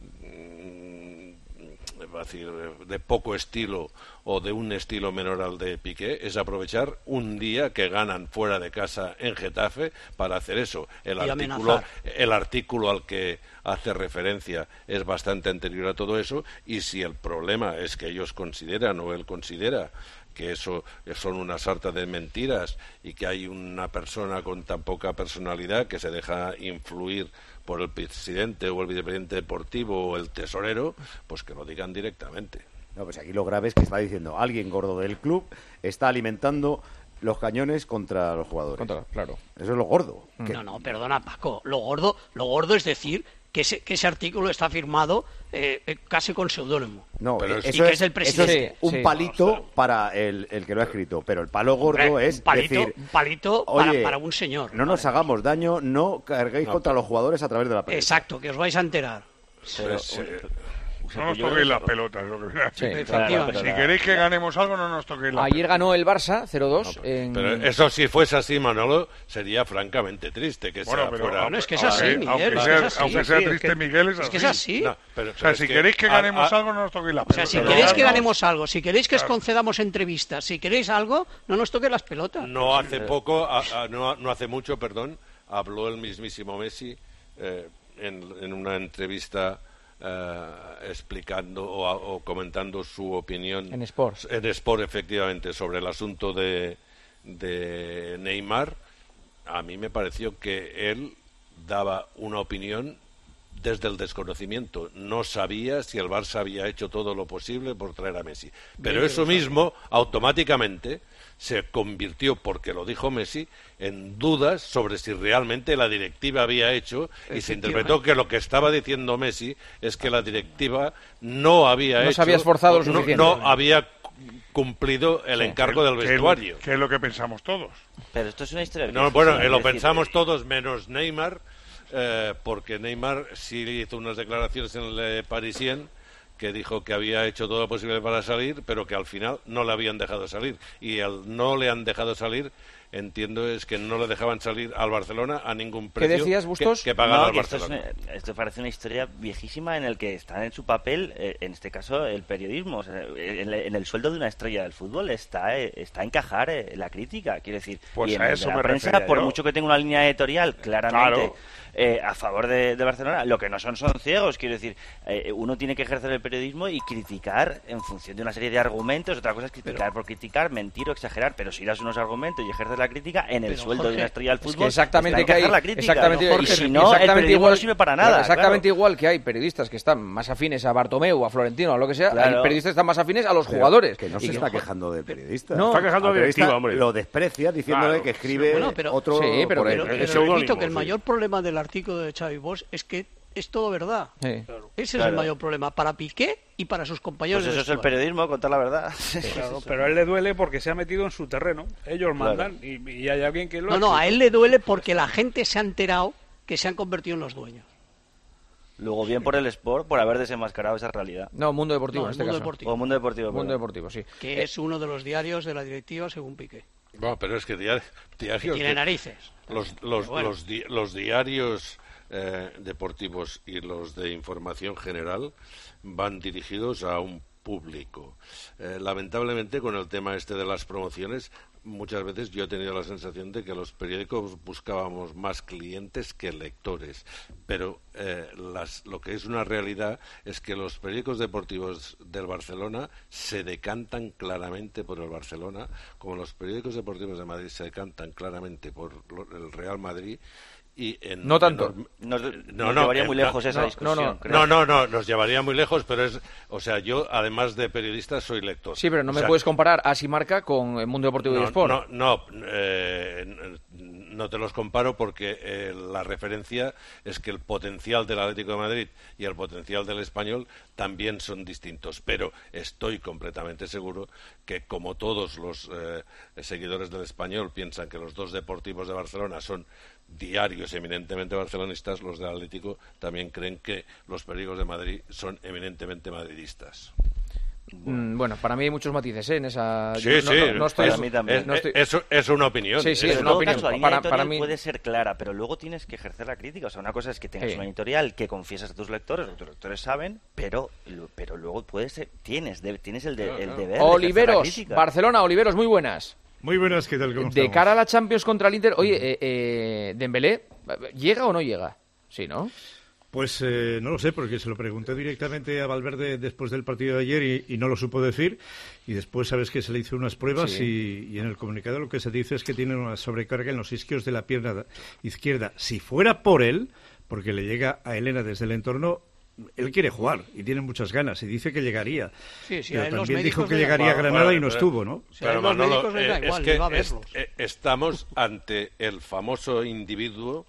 mm, va a decir, de poco estilo o de un estilo menor al de Piqué es aprovechar un día que ganan fuera de casa en Getafe para hacer eso. El Y artículo, amenazar. el artículo al que hace referencia es bastante anterior a todo eso, y si el problema es que ellos consideran o él considera que eso son una sarta de mentiras y que hay una persona con tan poca personalidad que se deja influir por el presidente o el vicepresidente deportivo o el tesorero, pues que lo digan directamente. No, pues aquí lo grave es que está diciendo alguien gordo del club está alimentando los cañones contra los jugadores. Contra, claro. Eso es lo gordo. que- No, no, perdona, Paco. Lo gordo, lo gordo es decir que ese, que ese artículo está firmado eh, eh, casi con seudónimo. No, Pero eh, es- eso, y que es, es el eso presidente. es un Sí, sí. palito para el, el que lo ha escrito, pero el palo gordo Hombre, es un palito, decir, un palito oye, para, para un señor. no nos Vale. hagamos daño, no carguéis contra los jugadores a través de la prensa. Exacto, que os vais a enterar. Pues, eh, No nos toquéis las pelotas, es lo que viene a decir. Sí, Efectivamente. Si queréis que ganemos algo, no nos toquéis las Ayer ganó el Barça cero dos. en... pero eso si fuese así, Manolo, sería francamente triste que Bueno, sea pero fuera... Bueno, es que es a así, ver, Miguel, aunque es que sea, es así. aunque sea Sí, es triste, que- Miguel, es Es que es así. así. No, pero- O sea, pero si es queréis que a- ganemos a- algo, no nos toquéis las O sea, pelotas. si Pero queréis que ganarnos- ganemos algo, si queréis que os concedamos entrevistas, si queréis algo, no nos toquéis las pelotas. No hace poco, a- a- no, no hace mucho, perdón, habló el mismísimo Messi eh, en, en una entrevista eh, explicando o, a- o comentando su opinión En Sport. en Sport, efectivamente, sobre el asunto de, de Neymar. A mí me pareció que él daba una opinión desde el desconocimiento. No sabía si el Barça había hecho todo lo posible por traer a Messi. Pero eso mismo, automáticamente, se convirtió, porque lo dijo Messi, en dudas sobre si realmente la directiva había hecho, y se interpretó que lo que estaba diciendo Messi es que la directiva no había No se hecho... había esforzado lo no- suficiente. No, había cumplido el encargo del Que es- vestuario. Que es lo que pensamos todos. Pero esto es una historia... No, bueno, Sí, eh, lo es decir, pensamos todos menos Neymar, eh, porque Neymar sí hizo unas declaraciones en el eh, Parisien que dijo que había hecho todo lo posible para salir, pero que al final no le habían dejado salir. Y al no le han dejado salir, entiendo es que no le dejaban salir al Barcelona a ningún precio. ¿Qué decías, Bustos? Que, que pagara no, al que esto, Barcelona. es una- esto parece una historia viejísima en el que está en su papel, eh, en este caso, el periodismo. O sea, en, en el sueldo de una estrella del fútbol está, eh, está encajar eh, la crítica, quiero decir. Pues y en a el eso de la me prensa, refería por yo. mucho que tenga una línea editorial claramente Claro. eh, a favor de, de Barcelona, lo que no son son ciegos, quiero decir. Eh, uno tiene que ejercer el periodismo y criticar en función de una serie de argumentos. Otra cosa es criticar por criticar, mentir o exagerar, pero si das unos argumentos y ejerces la crítica en el Pero, sueldo Jorge, de una estrella del es fútbol, que exactamente pues que hay hay, que ejercer la crítica. exactamente, Jorge, y si no, el exactamente periodismo igual, no sirve para claro, nada. exactamente igual que hay periodistas que están más afines a Bartomeu, a Florentino, a lo que sea, Claro. hay periodistas que están más afines a los Pero jugadores. que no Y se que- está quejando del periodista. No. Está quejando al del periodista, directivo, hombre. Lo desprecia diciéndole Claro. que escribe Bueno, pero- otro... Sí, pero- por él. Pero, pero repito que el mayor problema del artículo de Xavi Bosch es que es todo verdad. Sí. Ese es Claro. el mayor problema para Piqué y para sus compañeros. Pues eso de es el vestuario. periodismo, contar la verdad. Claro, pero a él le duele porque se ha metido en su terreno. Ellos mandan y, y hay alguien que lo No, ha no, a escrito. él le duele porque la gente se ha enterado que se han convertido en los dueños. Luego bien por el Sport, por haber desenmascarado esa realidad. No, Mundo Deportivo No, en el este Mundo caso. Deportivo. O Mundo Deportivo. Mundo perdón. Deportivo, sí. Que es uno de los diarios de la directiva, según Piqué. Bueno, pero es que diar- diarios... tiene de- narices. Los, los, Pero bueno. los, di- los diarios eh, deportivos y los de información general van dirigidos a un público. Eh, lamentablemente, con el tema este de las promociones, muchas veces yo he tenido la sensación de que los periódicos buscábamos más clientes que lectores, pero eh, las, lo que es una realidad es que los periódicos deportivos del Barcelona se decantan claramente por el Barcelona, como los periódicos deportivos de Madrid se decantan claramente por lo- el Real Madrid. Y en No tanto. enorme- Nos- no, nos no, llevaría en- muy lejos esa no, discusión, No, no, creo. no, no, no, nos llevaría muy lejos, pero es, o sea, yo además de periodista soy lector. Sí, pero no O me sea, puedes comparar Así Marca con el Mundo Deportivo y no, Sport. No, no, eh, no te los comparo porque eh, la referencia es que el potencial del Atlético de Madrid y el potencial del Español también son distintos, pero estoy completamente seguro que como todos los eh, seguidores del Español piensan que los dos deportivos de Barcelona son diarios eminentemente barcelonistas, los del Atlético también creen que los periódicos de Madrid son eminentemente madridistas. Mm, bueno, para mí hay muchos matices ¿eh? en esa. Sí, yo no- sí, no, no estoy, es, es- no estoy- es- es una opinión. Sí, sí, Es es En una todo opinión. caso, la línea Para, editorial para mí. puede ser clara, pero luego tienes que ejercer la crítica. O sea, una cosa es que tengas Sí. una editorial que confiesas a tus lectores, tus lectores saben, pero, pero luego puedes ser- tienes, de- tienes el, de- el deber de ejercer la Oliveros, crítica. Barcelona, Oliveros, muy buenas. Muy buenas, ¿qué tal? ¿Cómo De estamos? cara a la Champions contra el Inter, oye, eh, eh, Dembélé, ¿llega o no llega? Sí, ¿no? Pues eh, no lo sé, porque se lo pregunté directamente a Valverde después del partido de ayer y, y no lo supo decir. Y después sabes que se le hizo unas pruebas Sí. y, y en el comunicado lo que se dice es que tiene una sobrecarga en los isquios de la pierna izquierda. Si fuera por él, porque le llega a Elena desde el entorno, él quiere jugar y tiene muchas ganas y dice que llegaría. Sí, sí, Pero a él los también médicos dijo que le da llegaría a igual. Granada Bueno, y no pero- estuvo, ¿no? O sea, a los médicos les da eh, igual, es que iba a es- verlos. eh, estamos ante el famoso individuo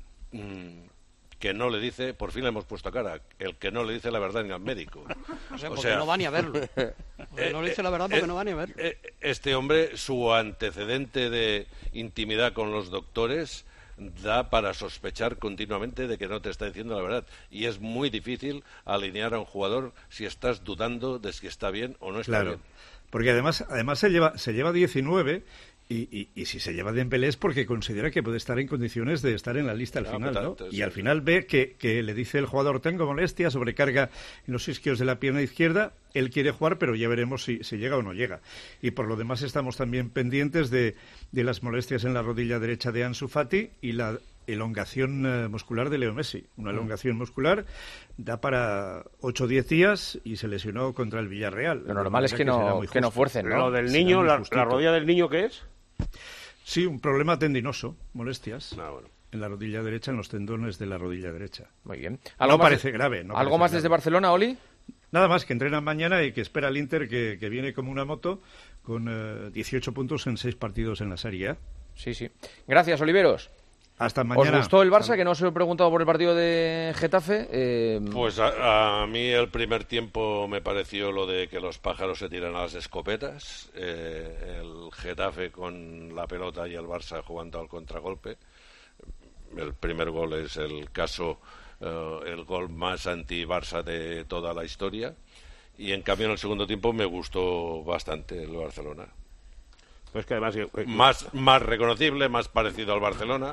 mm, que no le dice, por fin le hemos puesto cara, el que no le dice la verdad ni al médico. O sea, porque no va ni a verlo. Porque no le dice la verdad porque eh, no va ni a verlo. eh, Este hombre, su antecedente de intimidad con los doctores da para sospechar continuamente de que no te está diciendo la verdad. Y es muy difícil alinear a un jugador si estás dudando de si está bien o no está Claro, bien. porque además además se lleva se lleva diecinueve y, y, y si se lleva Dembélé es porque considera que puede estar en condiciones de estar en la lista al Claro, final, ¿no? totalmente, Y sí. al final ve que, que le dice el jugador, tengo molestia, sobrecarga en los isquios de la pierna izquierda, él quiere jugar, pero ya veremos si, si llega o no llega. Y por lo demás estamos también pendientes de, de las molestias en la rodilla derecha de Ansu Fati y la elongación eh, muscular de Leo Messi. Una Mm. elongación muscular da para ocho o diez días y se lesionó contra el Villarreal. Lo normal es que será no, muy que no justo. fuercen, ¿no? Lo del Será niño, muy la, justito. la rodilla del niño, ¿qué es? Sí, un problema tendinoso, molestias. Ah, bueno. En la rodilla derecha, en los tendones de la rodilla derecha. Muy bien. No más parece de- grave. no ¿Algo parece más grave. desde Barcelona, Oli? Nada más, que entrenan mañana y que espera el Inter, que, que viene como una moto, con eh, dieciocho puntos en seis partidos en la Serie A. Sí, sí. Gracias, Oliveros. Hasta mañana. ¿Os gustó el Barça? Que no os he preguntado por el partido de Getafe. Eh, Pues a, a mí el primer tiempo me pareció lo de que los pájaros se tiran a las escopetas, eh, el Getafe con la pelota y el Barça jugando al contragolpe. El primer gol es el caso, eh, el gol más anti-Barça de toda la historia. Y en cambio en el segundo tiempo me gustó bastante el Barcelona. Pues que además... eh, más, más reconocible, más parecido al Barcelona,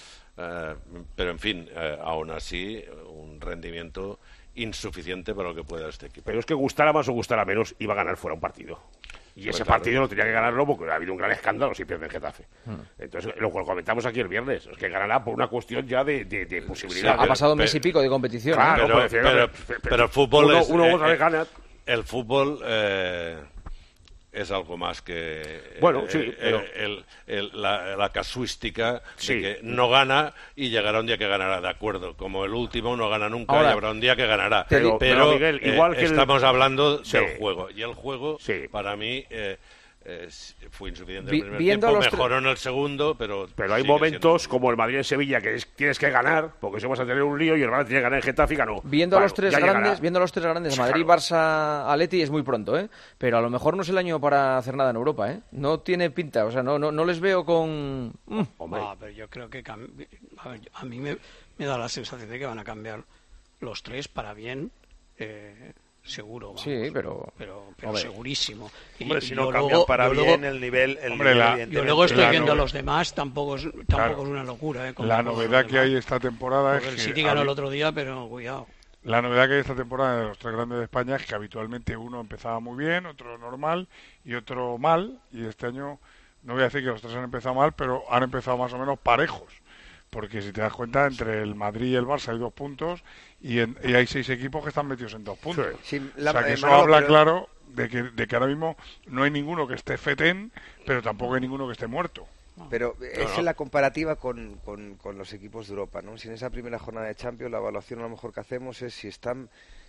eh, pero en fin, eh, aún así, un rendimiento insuficiente para lo que pueda este equipo. Pero es que gustara más o gustara menos, iba a ganar fuera un partido. Y Pues ese claro. partido lo tenía que ganarlo porque ha habido un gran escándalo si pierde el Getafe. Hmm. Entonces, lo cual comentamos aquí el viernes, es que ganará por una cuestión ya de, de, de posibilidad. ha pasado un mes y pico de competición. Claro, ¿eh? pero, pues, decir, pero, pero- pero el fútbol uno- es... uno eh, otra vez eh, gana. el fútbol eh, es algo más que Bueno, eh, sí, el- pero- el- el- la, la casuística Sí. de que no gana y llegará un día que ganará, de acuerdo. Como el último no gana nunca Ahora, y habrá un día que ganará. te Pero, digo- pero, Miguel, eh, igual que el- estamos hablando Sí. del juego. Y el juego, para mí... eh, eh, fue insuficiente Vi- el primer viendo tiempo, a los tre- mejoró en el segundo, pero Pero hay sigue momentos como el Madrid en Sevilla que es- tienes que ganar, porque si vas a tener un lío y el Madrid tiene que ganar en Getafe y ganó. Viendo a Bueno, los tres ya llegará. grandes, viendo a los tres grandes, Sí, Madrid, claro. Barça, Atleti, es muy pronto, ¿eh? Pero a lo mejor no es el año para hacer nada en Europa, ¿eh? No tiene pinta, o sea, no, no, no les veo con... Mm. Ah, pero yo creo que cam- a, ver, a mí me, me da la sensación de que van a cambiar los tres para bien, eh, seguro. Vamos. Sí, pero- pero, pero Hombre. segurísimo. Y- Hombre, y si yo no cambian luego- para yo bien luego- el nivel, el Hombre, nivel, la- evidentemente. Yo luego estoy La viendo a nove- los demás, tampoco es, tampoco Claro. es una locura. ¿eh? Como- La como novedad los que hay demás. esta temporada Porque es el que... City ganó el habi- otro día, pero cuidado. La novedad que hay esta temporada de los tres grandes de España es que habitualmente uno empezaba muy bien, otro normal y otro mal. Y este año, no voy a decir que los tres han empezado mal, pero han empezado más o menos parejos. Porque si te das cuenta, entre el Madrid y el Barça hay dos puntos y, en- y hay seis equipos que están metidos en dos puntos. Sí, la- o sea que eh, eso Manolo, habla pero- claro de que, de que ahora mismo no hay ninguno que esté fetén, pero tampoco hay ninguno que esté muerto. Pero No, esa no. es la comparativa con, con, con los equipos de Europa, ¿no? Si en esa primera jornada de Champions la evaluación a lo mejor que hacemos es si están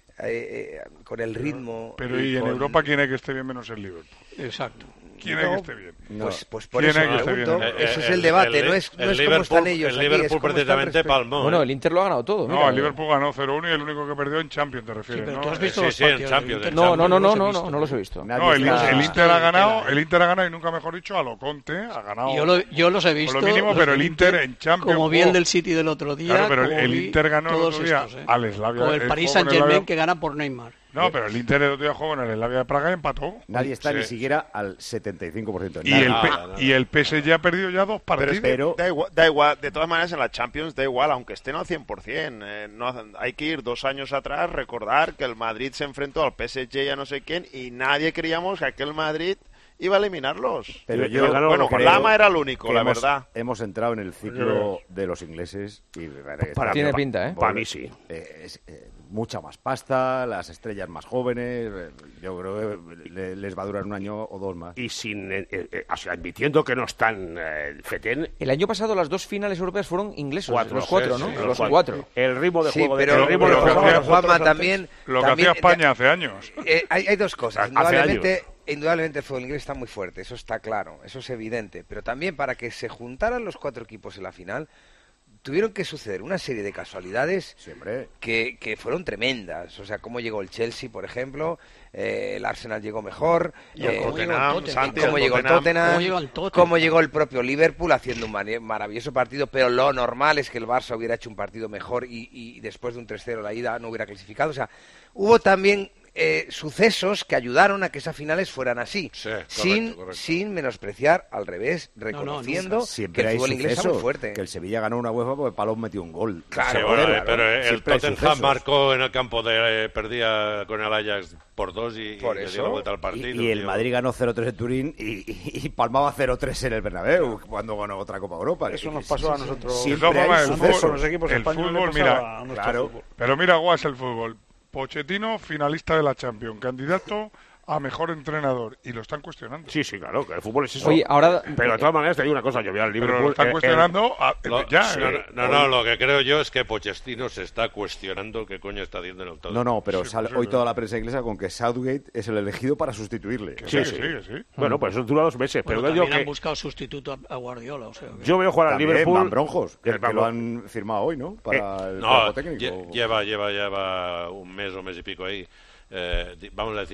eh, eh, con el ritmo... Pero y en con- Europa, ¿quién hay que esté bien menos el Liverpool? Exacto. ¿Quién hay No, que esté bien? Pues, pues por ¿Quién eso hay que esté pregunto, bien? eso es el debate, no es, no es cómo están ellos el aquí, es Liverpool cómo está el precisamente respeto. palmó. Bueno, ¿eh? el Inter lo ha ganado todo. No, mira. el Liverpool ganó cero uno y el único que perdió en Champions, te refieres, pero ¿no? tú has visto Sí, los sí, en partidos del Champions, Inter. en No, no, no, no, los he no, visto. no, no los he visto. No, el, está- el Inter ha ganado, el Inter ha ganado y nunca mejor dicho a lo Conte, ha ganado. Yo, lo- yo los he visto. Por lo mínimo, los pero del el Inter en Champions. Como vi el oh, del City del otro día. Claro, pero como el vi Inter ganó el todos otro día estos, ¿eh? al Slavia. Como el el Paris juego en el Saint-Germain Slavia- que gana por Neymar. No, pero el Inter el otro día jugó en el Slavia de Praga y empató. Nadie está Sí. ni siquiera al setenta y cinco por ciento. Y el, Nada. P- Nada, nada. y el P S G ha perdido ya dos Pero, partidos. es que da, igual, da igual, de todas maneras en la Champions da igual, aunque estén al cien por ciento. Eh, no, hay que ir dos años atrás, recordar que el Madrid se enfrentó al P S G y a no sé quién y nadie creíamos que aquel Madrid iba a eliminarlos. Pero Yo- yo yo bueno, creo Lama era el único, que la hemos, verdad. Hemos entrado en el ciclo de los ingleses y me parece que Para está- Tiene mí, pinta, ¿eh? Para mí sí. Eh, es, eh, mucha más pasta, las estrellas más jóvenes. eh, yo creo que le- les va a durar un año o dos más. Y sin, eh, eh, o sea, admitiendo que no están eh, fetén, El año pasado las dos finales europeas fueron ingleses, Cuatro, los cuatro, sí, ¿no? sí, los los cuatro. el ritmo de Sí, juego de pero, el ritmo pero de lo juego que de hacía- Juanma también... Lo que también- hacía España hace años. Eh, hay, hay dos cosas. Hace Indudablemente, indudablemente el fútbol inglés está muy fuerte, eso está claro, eso es evidente. Pero también para que se juntaran los cuatro equipos en la final, tuvieron que suceder una serie de casualidades Siempre. que, que fueron tremendas. O sea, cómo llegó el Chelsea, por ejemplo, eh, el Arsenal llegó mejor, Y el eh, Tottenham, Santi, el cómo llegó el Tottenham. Tottenham, Cómo llegó el Tottenham. cómo llegó el propio Liverpool haciendo un mani- maravilloso partido, pero lo normal es que el Barça hubiera hecho un partido mejor y, y después de un tres cero la ida no hubiera clasificado. O sea, hubo también eh, sucesos que ayudaron a que esas finales fueran así, Sí, correcto, sin, correcto. sin menospreciar, al revés, no, reconociendo nunca. que Siempre el hay fútbol inglés está muy sucesos. fuerte. Que el Sevilla ganó una UEFA porque Palón metió un gol. Claro, Sí, Se bueno, puede, eh, pero el Siempre hay Tottenham sucesos. marcó en el campo de... eh, perdía con el Ajax por dos y, Por y le eso. dio la vuelta al Y, partido. y el tío. Madrid ganó cero tres en Turín y, y- y palmaba cero tres en el Bernabéu cuando ganó otra Copa Europa. Eso Que- nos que- pasó a sí, sí, nosotros. Siempre De todas hay formas, el sucesos. fútbol- Con los equipos el españoles fútbol, le pasaba mira, a nuestro claro. fútbol. Pero mira, guau, es el fútbol. Pochettino, finalista de la Champions, candidato a mejor entrenador. Y lo están cuestionando. Sí, sí, claro, que el fútbol es eso. Oye, ahora... Pero de todas maneras te digo una cosa, yo veo al Pero Liverpool... lo están eh, cuestionando a- Lo- ya. no, eh, no, no, lo que creo yo es que Pochettino se está cuestionando qué coño está haciendo en el todo. No, no, pero Sí, sale sí, hoy sí. toda la prensa inglesa con que Southgate es el elegido para sustituirle. Que O sí, sea, que sí, que sí. Bueno, pues eso dura dos meses. Bueno, pero yo digo también han que buscado sustituto a, a Guardiola. O sea, que- yo veo jugar al También Liverpool... Van Bronjos, que, El que Van lo Bron- han firmado hoy, ¿no? Para el No, cuerpo técnico. lle- lleva, lleva, lleva un mes o mes y pico ahí. Eh, di- vamos a decir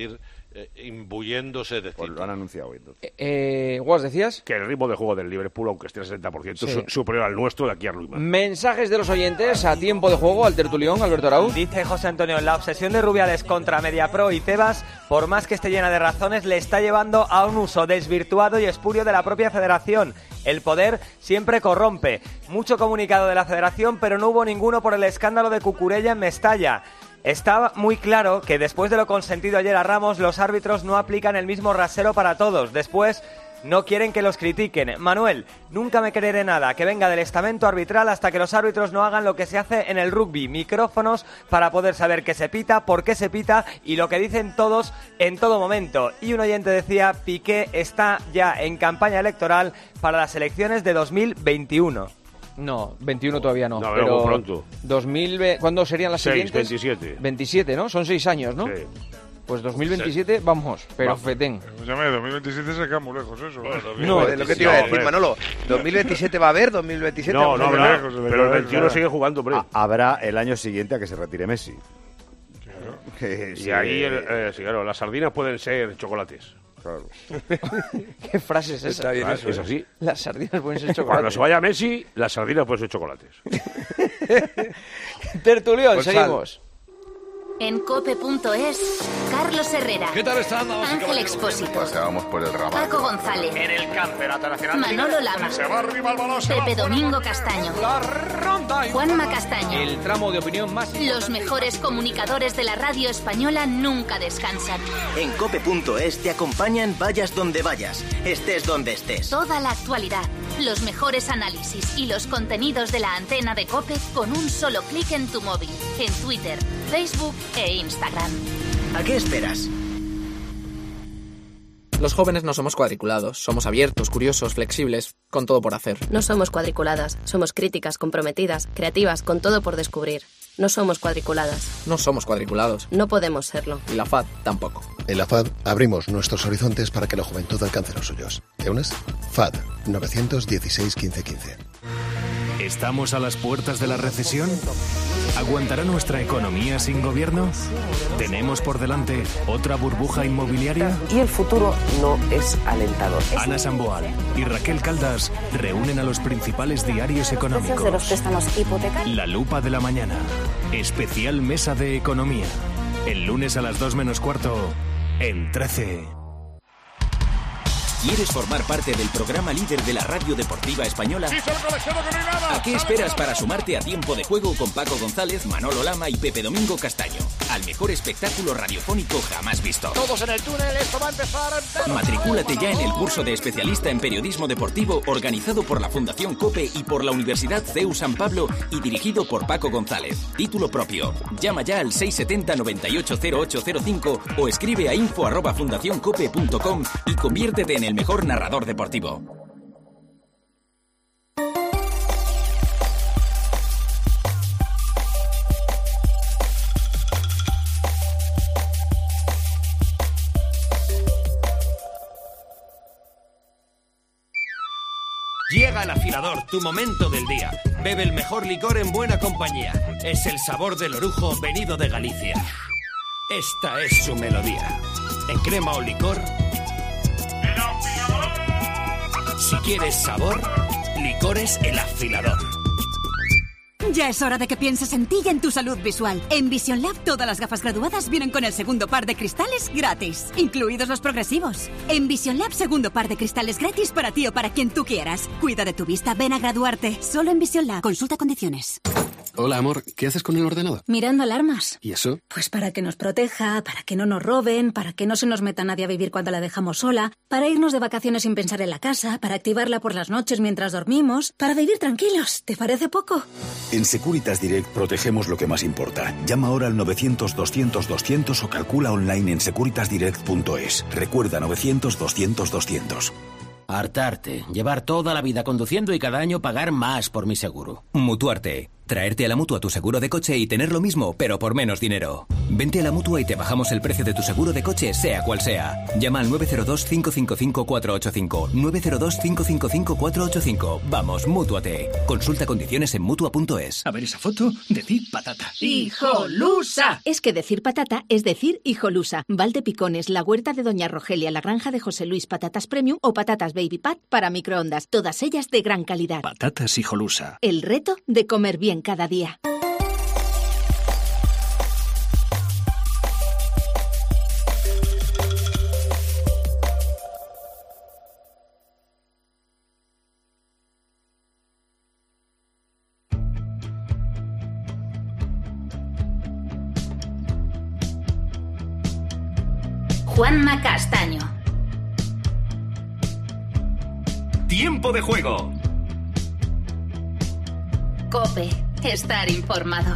eh, imbuyéndose de Pues lo han anunciado hoy, entonces. Eh, Guas, ¿decías? Que el ritmo de juego del Liverpool, aunque esté al sesenta por ciento, Sí. es superior al nuestro de aquí a Ruima. Mensajes de los oyentes a tiempo de juego al tertulión, Alberto Arau. Dice José Antonio, la obsesión de Rubiales contra Mediapro y Tebas, por más que esté llena de razones, le está llevando a un uso desvirtuado y espurio de la propia federación. El poder siempre corrompe. Mucho comunicado de la federación, pero no hubo ninguno por el escándalo de Cucurella en Mestalla. Está muy claro que después de lo consentido ayer a Ramos, los árbitros no aplican el mismo rasero para todos. Después no quieren que los critiquen. Manuel, nunca me creeré nada que venga del estamento arbitral hasta que los árbitros no hagan lo que se hace en el rugby. Micrófonos para poder saber qué se pita, por qué se pita y lo que dicen todos en todo momento. Y un oyente decía, Piqué está ya en campaña electoral para las elecciones de dos mil veintiuno. No, veintiuno todavía no. No, pero muy pronto. dos mil, ¿cuándo serían las seis, siguientes? veintisiete. veintisiete, ¿no? Son seis años, ¿no? Sí. Pues dos mil veintisiete, vamos, pero Vamos. fetén. Escúchame, dos mil veintisiete se queda muy lejos eso. No, es lo que te iba a decir, Manolo. ¿dos mil veintisiete va a haber? ¿dos mil veintisiete? No, vamos no a ver. habrá, pero el veintiuno sigue jugando, hombre. Ha- Habrá el año siguiente a que se retire Messi. Que Y sí, ahí, eh, el- eh, sí, claro, las sardinas pueden ser chocolates. Claro. ¿Qué frase es esa? Está bien eso, ¿eh? es así. Las sardinas pueden ser Cuando chocolates. se vaya Messi, las sardinas pueden ser chocolates. Tertulión, Pues seguimos. En cope punto es, Carlos Herrera. ¿Qué tal están, damas y Ángel caballeros? Expósito. Paseamos por el ramal. Paco González. En el Campeonato Nacional. Manolo Lama. Se va arriba el balón, se va Pepe fuera. Domingo Castaño. Juanma Castaño. El tramo de opinión más... Los mejores comunicadores de la radio española nunca descansan. En cope punto es te acompañan vayas donde vayas, estés donde estés. Toda la actualidad, los mejores análisis y los contenidos de la antena de COPE con un solo clic en tu móvil, en Twitter, Facebook e Instagram. ¿A qué esperas? Los jóvenes no somos cuadriculados, somos abiertos, curiosos, flexibles, con todo por hacer. No somos cuadriculadas, somos críticas, comprometidas, creativas, con todo por descubrir. No somos cuadriculadas. No somos cuadriculados. No podemos serlo. Y la F A D tampoco. En la F A D abrimos nuestros horizontes para que la juventud alcance los suyos. ¿Te unes? F A D nueve uno seis, quince, quince. ¿Estamos a las puertas de la recesión? ¿Aguantará nuestra economía sin gobierno? ¿Tenemos por delante otra burbuja inmobiliaria? Y el futuro no es alentador. Ana Samboal y Raquel Caldas reúnen a los principales diarios económicos. de los préstamos hipotecarios. La lupa de la mañana. Especial mesa de economía. El lunes a las dos menos cuarto en trece. ¿Quieres formar parte del programa líder de la radio deportiva española? ¿A qué esperas para sumarte a Tiempo de Juego con Paco González, Manolo Lama y Pepe Domingo Castaño? Al mejor espectáculo radiofónico jamás visto. Todos en el túnel, esto va a empezar. Matricúlate ya en el curso de especialista en periodismo deportivo organizado por la Fundación COPE y por la Universidad C E U San Pablo y dirigido por Paco González. Título propio. Llama ya al seis siete cero, nueve ocho cero ocho cero cinco o escribe a info arroba fundacioncope punto com y conviértete en el mejor narrador deportivo. Llega el afilador, tu momento del día. Bebe el mejor licor en buena compañía. Es el sabor del orujo venido de Galicia. Esta es su melodía. En crema o licor. Si quieres sabor, licores El Afilador. Ya es hora de que pienses en ti y en tu salud visual. En Vision Lab todas las gafas graduadas vienen con el segundo par de cristales gratis, incluidos los progresivos. En Vision Lab segundo par de cristales gratis para ti o para quien tú quieras. Cuida de tu vista, ven a graduarte. Solo en Vision Lab. Consulta condiciones. Hola, amor. ¿Qué haces con el ordenador? Mirando alarmas. ¿Y eso? Pues para que nos proteja, para que no nos roben, para que no se nos meta nadie a vivir cuando la dejamos sola, para irnos de vacaciones sin pensar en la casa, para activarla por las noches mientras dormimos, para vivir tranquilos. ¿Te parece poco? En Securitas Direct protegemos lo que más importa. Llama ahora al novecientos, doscientos, doscientos o calcula online en securitas direct punto es. Recuerda novecientos, doscientos, doscientos. Hartarte, llevar toda la vida conduciendo y cada año pagar más por mi seguro. Mutuarte. Traerte a la Mutua tu seguro de coche y tener lo mismo, pero por menos dinero. Vente a la Mutua y te bajamos el precio de tu seguro de coche, sea cual sea. Llama al nueve cero dos, cinco cinco cinco, cuatro ocho cinco. nueve cero dos, cinco cinco cinco, cuatro ocho cinco. Vamos, Mútuate. Consulta condiciones en Mutua punto es. A ver esa foto, decir patata. ¡Hijolusa! Es que decir patata es decir hijolusa. Valdepicones, la huerta de Doña Rogelia, la granja de José Luis, patatas premium o patatas baby pat para microondas. Todas ellas de gran calidad. Patatas hijolusa. El reto de comer bien cada día. Juanma Castaño. Tiempo de juego. COPE. Estar informado.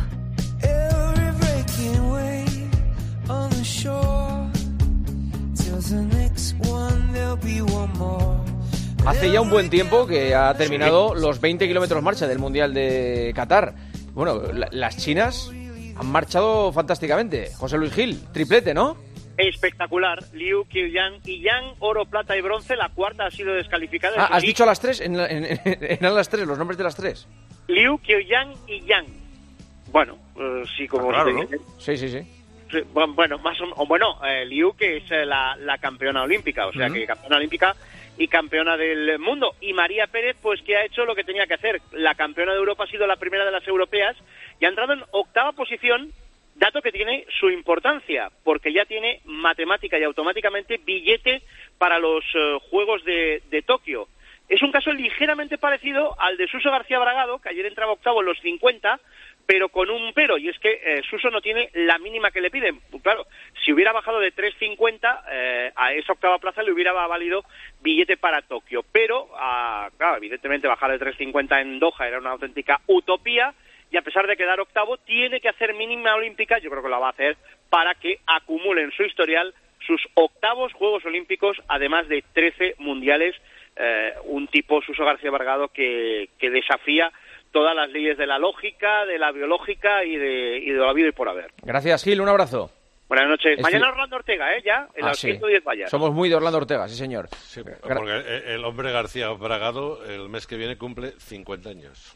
Hace ya un buen tiempo que ha terminado los veinte kilómetros marcha del Mundial de Qatar. Bueno, la, las chinas han marchado fantásticamente. José Luis Gil, triplete, ¿no? Espectacular. Liu, Qiuyang y Yang, oro, plata y bronce. La cuarta ha sido descalificada. Ah, ¿has sí. dicho las tres? En, en, en, eran las tres, los nombres de las tres. Liu, Qiuyang y Yang. Bueno, uh, sí, como ah, claro, se dice. ¿no? Sí, sí, sí. Bueno, más o, bueno, eh, Liu, que es eh, la, la campeona olímpica, o sea, uh-huh. que campeona olímpica y campeona del mundo. Y María Pérez, pues que ha hecho lo que tenía que hacer. La campeona de Europa ha sido la primera de las europeas y ha entrado en octava posición, dato que tiene su importancia, porque ya tiene matemática y automáticamente billete para los uh, Juegos de, de Tokio. Es un caso ligeramente parecido al de Suso García Bragado, que ayer entraba octavo en los cincuenta, pero con un pero, y es que eh, Suso no tiene la mínima que le piden. Claro, si hubiera bajado de tres cincuenta, eh, a esa octava plaza le hubiera valido billete para Tokio. Pero, ah, claro, evidentemente bajar de tres cincuenta en Doha era una auténtica utopía, y a pesar de quedar octavo, tiene que hacer mínima olímpica, yo creo que la va a hacer, para que acumule en su historial sus octavos Juegos Olímpicos, además de trece mundiales. Eh, un tipo, Suso García Bragado, que, que desafía todas las leyes de la lógica, de la biológica y de, y de la vida y por haber. Gracias, Gil, un abrazo. Buenas noches. Es Mañana que... Orlando Ortega, ¿eh? Ya, en ah, las sí. ciento diez vallas. Somos muy de Orlando Ortega, sí, señor. Sí, porque el hombre García Bragado el mes que viene cumple cincuenta años.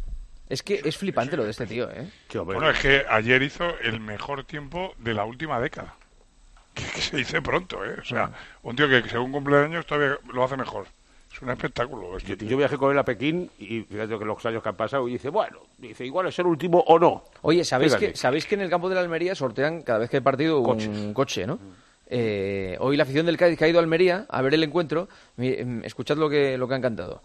Es que es flipante lo de este tío, ¿eh? Bueno, es que ayer hizo el mejor tiempo de la última década. Que, que se dice pronto, ¿eh? O sea, un tío que según cumpleaños todavía lo hace mejor. Es un espectáculo. Yo, yo viajé con él a Pekín y fíjate que los años que han pasado y dice, bueno, dice igual es el último o no. Oye, ¿sabéis que, ¿sabéis que en el campo de la Almería sortean cada vez que hay partido Coches. un coche, ¿no? Eh, hoy la afición del Cádiz que ha ido a Almería a ver el encuentro, escuchad lo que, lo que han cantado.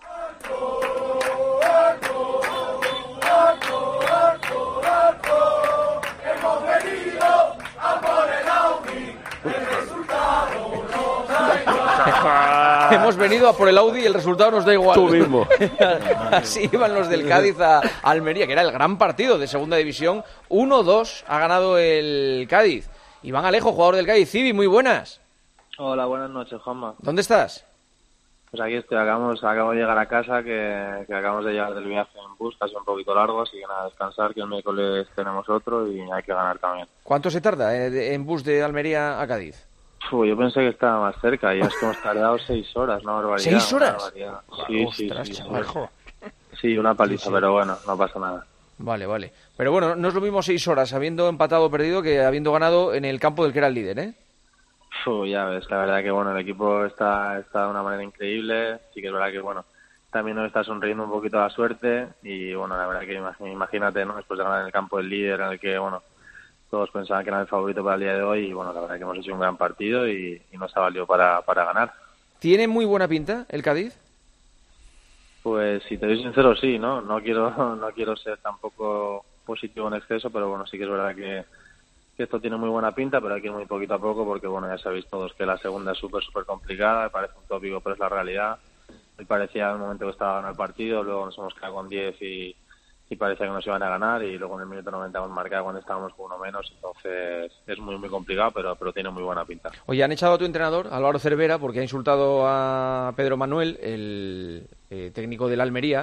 Hemos venido a por el Audi y el resultado nos da igual. Tú mismo. Así iban los del Cádiz a Almería, que era el gran partido de Segunda División. uno dos ha ganado el Cádiz. Iván Alejo, jugador del Cádiz. Civi, muy buenas. Hola, buenas noches, Juanma. ¿Dónde estás? Pues aquí estoy, acabamos, acabo de llegar a casa, que, que acabamos de llegar del viaje en bus, casi un poquito largo, así que nada, descansar, que el miércoles tenemos otro y hay que ganar también. ¿Cuánto se tarda en bus de Almería a Cádiz? Uf, yo pensé que estaba más cerca, y es que hemos tardado seis horas, ¿no? Barbaridad. ¿Seis horas? Barbaridad. Sí, Ostras, sí, sí, chaval. Sí, una paliza, Sí, sí. pero bueno, no pasa nada. Vale, vale. Pero bueno, no es lo mismo seis horas habiendo empatado o perdido que habiendo ganado en el campo del que era el líder, ¿eh? Uf, ya ves, la verdad que bueno, el equipo está, está de una manera increíble, sí que es verdad que bueno, también nos está sonriendo un poquito la suerte y bueno, la verdad que imagínate, ¿no? Después de ganar en el campo del líder en el que, bueno, todos pensaban que era el favorito para el día de hoy y bueno, la verdad que hemos hecho un gran partido y, y nos ha valido para, para ganar. ¿Tiene muy buena pinta el Cádiz? Pues si te soy sincero, sí, ¿no? No quiero, no quiero ser tampoco positivo en exceso, pero bueno, sí que es verdad que, que esto tiene muy buena pinta, pero hay que ir muy poquito a poco porque bueno, ya sabéis todos que la segunda es súper, súper complicada, parece un tópico, pero es la realidad. Me parecía en el momento que estaba ganando el partido, luego nos hemos quedado con diez y y parecía que nos iban a ganar y luego en el minuto noventa hemos marcado cuando estábamos con uno menos, entonces es muy muy complicado, pero pero tiene muy buena pinta. Oye, han echado a tu entrenador, Álvaro Cervera, porque ha insultado a Pedro Manuel, el eh, técnico del Almería,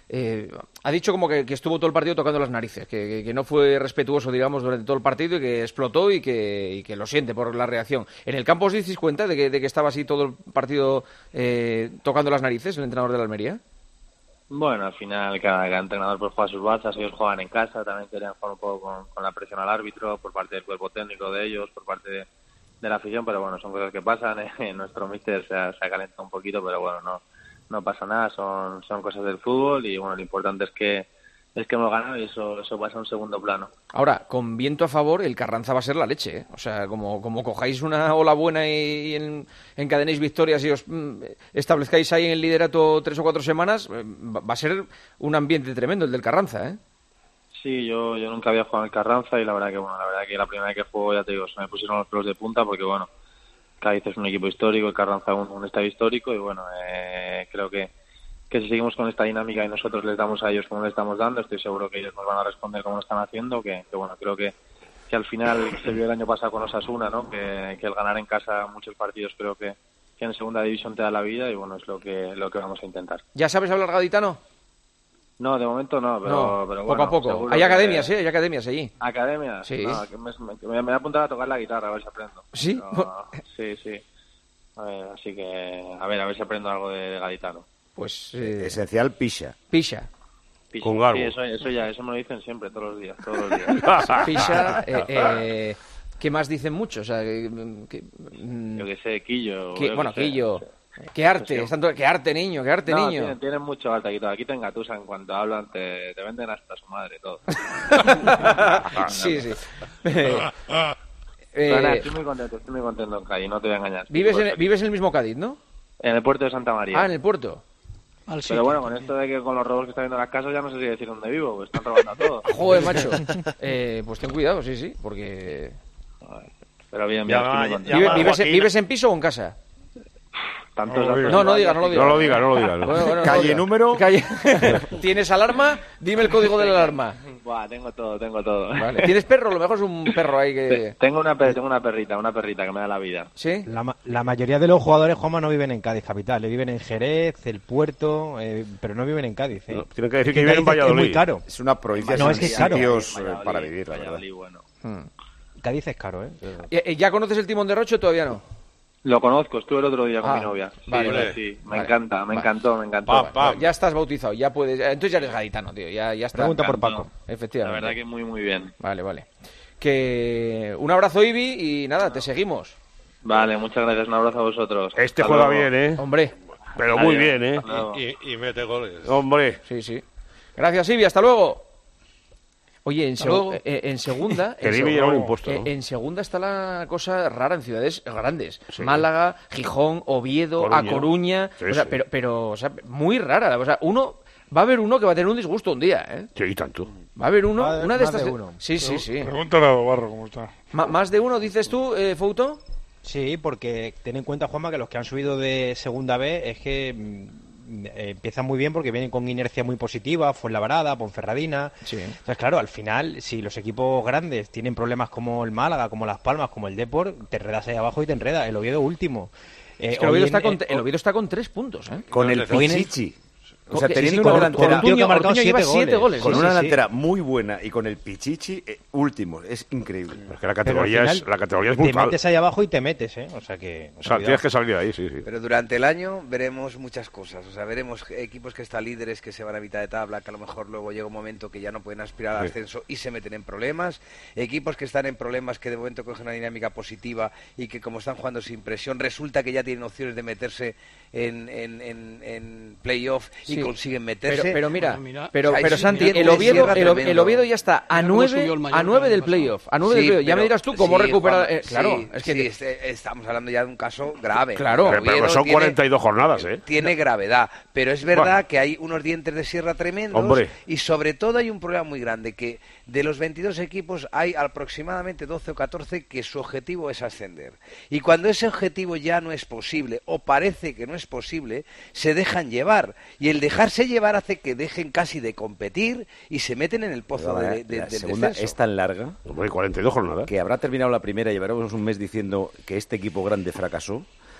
eh, ha dicho como que, que estuvo todo el partido tocando las narices, que, que, que no fue respetuoso, digamos, durante todo el partido y que explotó y que, y que lo siente por la reacción. ¿En el campo os disteis cuenta de que, de que estaba así todo el partido eh, tocando las narices, el entrenador de la Almería? Bueno, al final cada, cada entrenador pues juega sus bazas, ellos juegan en casa, también querían jugar un poco con, con la presión al árbitro por parte del cuerpo técnico de ellos, por parte de, de la afición, pero bueno, son cosas que pasan, eh, nuestro míster se ha, se ha calentado un poquito, pero bueno, no no pasa nada, son son cosas del fútbol y bueno, lo importante es que es que hemos ganado y eso eso pasa a un segundo plano. Ahora, con viento a favor, el Carranza va a ser la leche, ¿eh? O sea, como, como cojáis una ola buena y, y en, encadenéis victorias y os mm, establezcáis ahí en el liderato tres o cuatro semanas, eh, va a ser un ambiente tremendo el del Carranza, ¿eh? Sí, yo yo nunca había jugado en el Carranza y la verdad que bueno, la verdad que la primera vez que juego, ya te digo, se me pusieron los pelos de punta porque bueno, Cádiz es un equipo histórico, el Carranza un, un estadio histórico y bueno, eh, creo que que si seguimos con esta dinámica y nosotros les damos a ellos como les estamos dando, estoy seguro que ellos nos van a responder como lo están haciendo, que, que bueno, creo que, que al final se vio el año pasado con Osasuna, ¿no? Que, que el ganar en casa muchos partidos creo que, que en segunda división te da la vida y bueno, es lo que lo que vamos a intentar. ¿Ya sabes hablar gaditano? No, de momento no, pero, no, pero poco bueno, a poco. Hay academias, que... ¿eh? Hay academias allí. ¿Academias? Sí. No, que me, me, me voy a apuntar a tocar la guitarra, a ver si aprendo. ¿Sí? Pero, sí, sí. A ver, así que, a ver, a ver si aprendo algo de, de gaditano. Pues eh... esencial pisha. Pisha. Pisha. Con garbo. Sí, eso, eso ya, eso me lo dicen siempre, todos los días, todos los días. Pisha, eh, eh, ¿qué más dicen muchos? O sea, que, que, yo que sé, quillo. Que, yo bueno, que sé, quillo. No sé. Qué arte, sí. tanto, qué arte, niño, qué arte, no, niño. Tienen, tienen mucho arte aquí, todo. Aquí te engatusan cuando hablan, te, te venden hasta su madre, todo. sí, sí. Eh, Pero nada, estoy muy contento, estoy muy contento en Cádiz, no te voy a engañar. ¿Vives en, vives en el mismo Cádiz, no? En el puerto de Santa María. Ah, en el puerto. Al Pero bueno, con esto de que con los robos que está viendo en las casas ya no sé si decir dónde vivo, pues están robando a todos. Joder, macho. Eh, pues ten cuidado, sí, sí, porque... Pero bien, bien. Ya, ya, ya, ¿Vives, vives, en, ¿Vives en piso o en casa? Tantos no, no, no diga, no lo diga. No lo diga, no lo diga. No. Bueno, bueno, calle no número. Calle... ¿Tienes alarma? Dime el código de la alarma. Buah, tengo todo, tengo todo. Vale. ¿Tienes perro? A lo mejor es un perro ahí que... Tengo una, tengo una perrita, una perrita que me da la vida. ¿Sí? La, la mayoría de los jugadores, Juanma, no viven en Cádiz capital. Viven en Jerez, el Puerto, eh, pero no viven en Cádiz. ¿eh? No, tienen que decir que, que viven en Valladolid. Es muy caro. Es una provincia no, es que es caro. Valladolid, para vivir, la verdad. Bueno. Hmm. Cádiz es caro, ¿eh? ¿Ya, ¿Ya conoces el Timón de Roche o todavía no? Lo conozco, estuve el otro día con ah, mi novia. Sí, vale, sí, me vale, encanta, me vale. encantó, me encantó. Pa, pa. Ya estás bautizado, ya puedes. Entonces ya eres gaditano, tío. Ya, ya está. Pregunta por Paco. Efectivamente. La verdad que muy, muy bien. Vale, vale. Que un abrazo, Ibi, y nada, te seguimos. Vale, muchas gracias. Un abrazo a vosotros. Este Hasta juega luego. bien, ¿eh? Hombre. Pero muy Adiós. bien, ¿eh? Y, y, y mete goles. Hombre. Sí, sí. Gracias, Ibi. Hasta luego. Oye, en, Hasta luego. seg eh, en segunda... Que en, Ibi seg lleva un impuesto, eh, ¿no? en segunda está la cosa rara en ciudades grandes. Sí. Málaga, Gijón, Oviedo, Coruña. A Coruña... Sí, o sea, sí. pero, pero o sea, muy rara. O sea, uno... Va a haber uno que va a tener un disgusto un día, ¿eh? Sí, tanto. Va a haber uno, Más de- una de más estas... de uno. Sí, sí, sí. Pregúntale a Barro cómo está. Ma- ¿Más de uno, dices tú, eh, Fouto? Sí, porque ten en cuenta, Juanma, que los que han subido de segunda B es que mm, eh, empiezan muy bien porque vienen con inercia muy positiva, Fuenlabrada, Ponferradina. Sí. Entonces, claro, al final, si los equipos grandes tienen problemas como el Málaga, como Las Palmas, como el Depor, te enredas ahí abajo y te enreda. El Oviedo último. Eh, Es que el Oviedo, hoy está en- con, eh, el Oviedo está con tres puntos, ¿eh? Con el Hoy en el- Pichichi. O sea, Sí, teniendo sí, una con- delantera con un tío que ha Ortuño- marcado Ortuño lleva siete siete goles. con Sí, una sí, sí. delantera muy buena y con el Pichichi eh, último. Es increíble. Es que la pero al categoría, final es, la categoría es te brutal. metes ahí abajo y te metes, ¿eh? O sea que... O sea, cuidado. tienes que salir de ahí, sí, sí. Pero durante el año veremos muchas cosas. O sea, veremos equipos que están líderes, que se van a mitad de tabla, que a lo mejor luego llega un momento que ya no pueden aspirar al Sí. ascenso y se meten en problemas. Equipos que están en problemas, que de momento cogen una dinámica positiva y que como están jugando sin presión, resulta que ya tienen opciones de meterse en, en, en, en playoff y Sí. consiguen meterse. Pero, pero mira, mira, pero, hay pero un Santi, viento el de Oviedo, sierra el, O- tremendo. el Oviedo ya está a Mira cómo subió nueve, el Mallorca a nueve el del año pasado. playoff. A nueve del Sí, playoff. Ya pero- me dirás tú cómo sí, recuperar... Juan, eh, claro, sí, es que... sí, este- estamos hablando ya de un caso grave. Claro. Pero, pero Oviedo son tiene- cuarenta y dos jornadas, ¿eh? Tiene gravedad, pero es verdad Bueno. que hay unos dientes de sierra tremendos. Hombre. Y sobre todo hay un problema muy grande, que de los veintidós equipos hay aproximadamente doce o catorce que su objetivo es ascender. Y cuando ese objetivo ya no es posible, o parece que no es posible, se dejan llevar. Y el dejarse llevar hace que dejen casi de competir y se meten en el pozo Pero la, de, de- la del segunda descenso. es tan larga Hombre, cuarenta y dos jornadas. que habrá terminado la primera y llevaremos un mes diciendo que este equipo grande fracasó.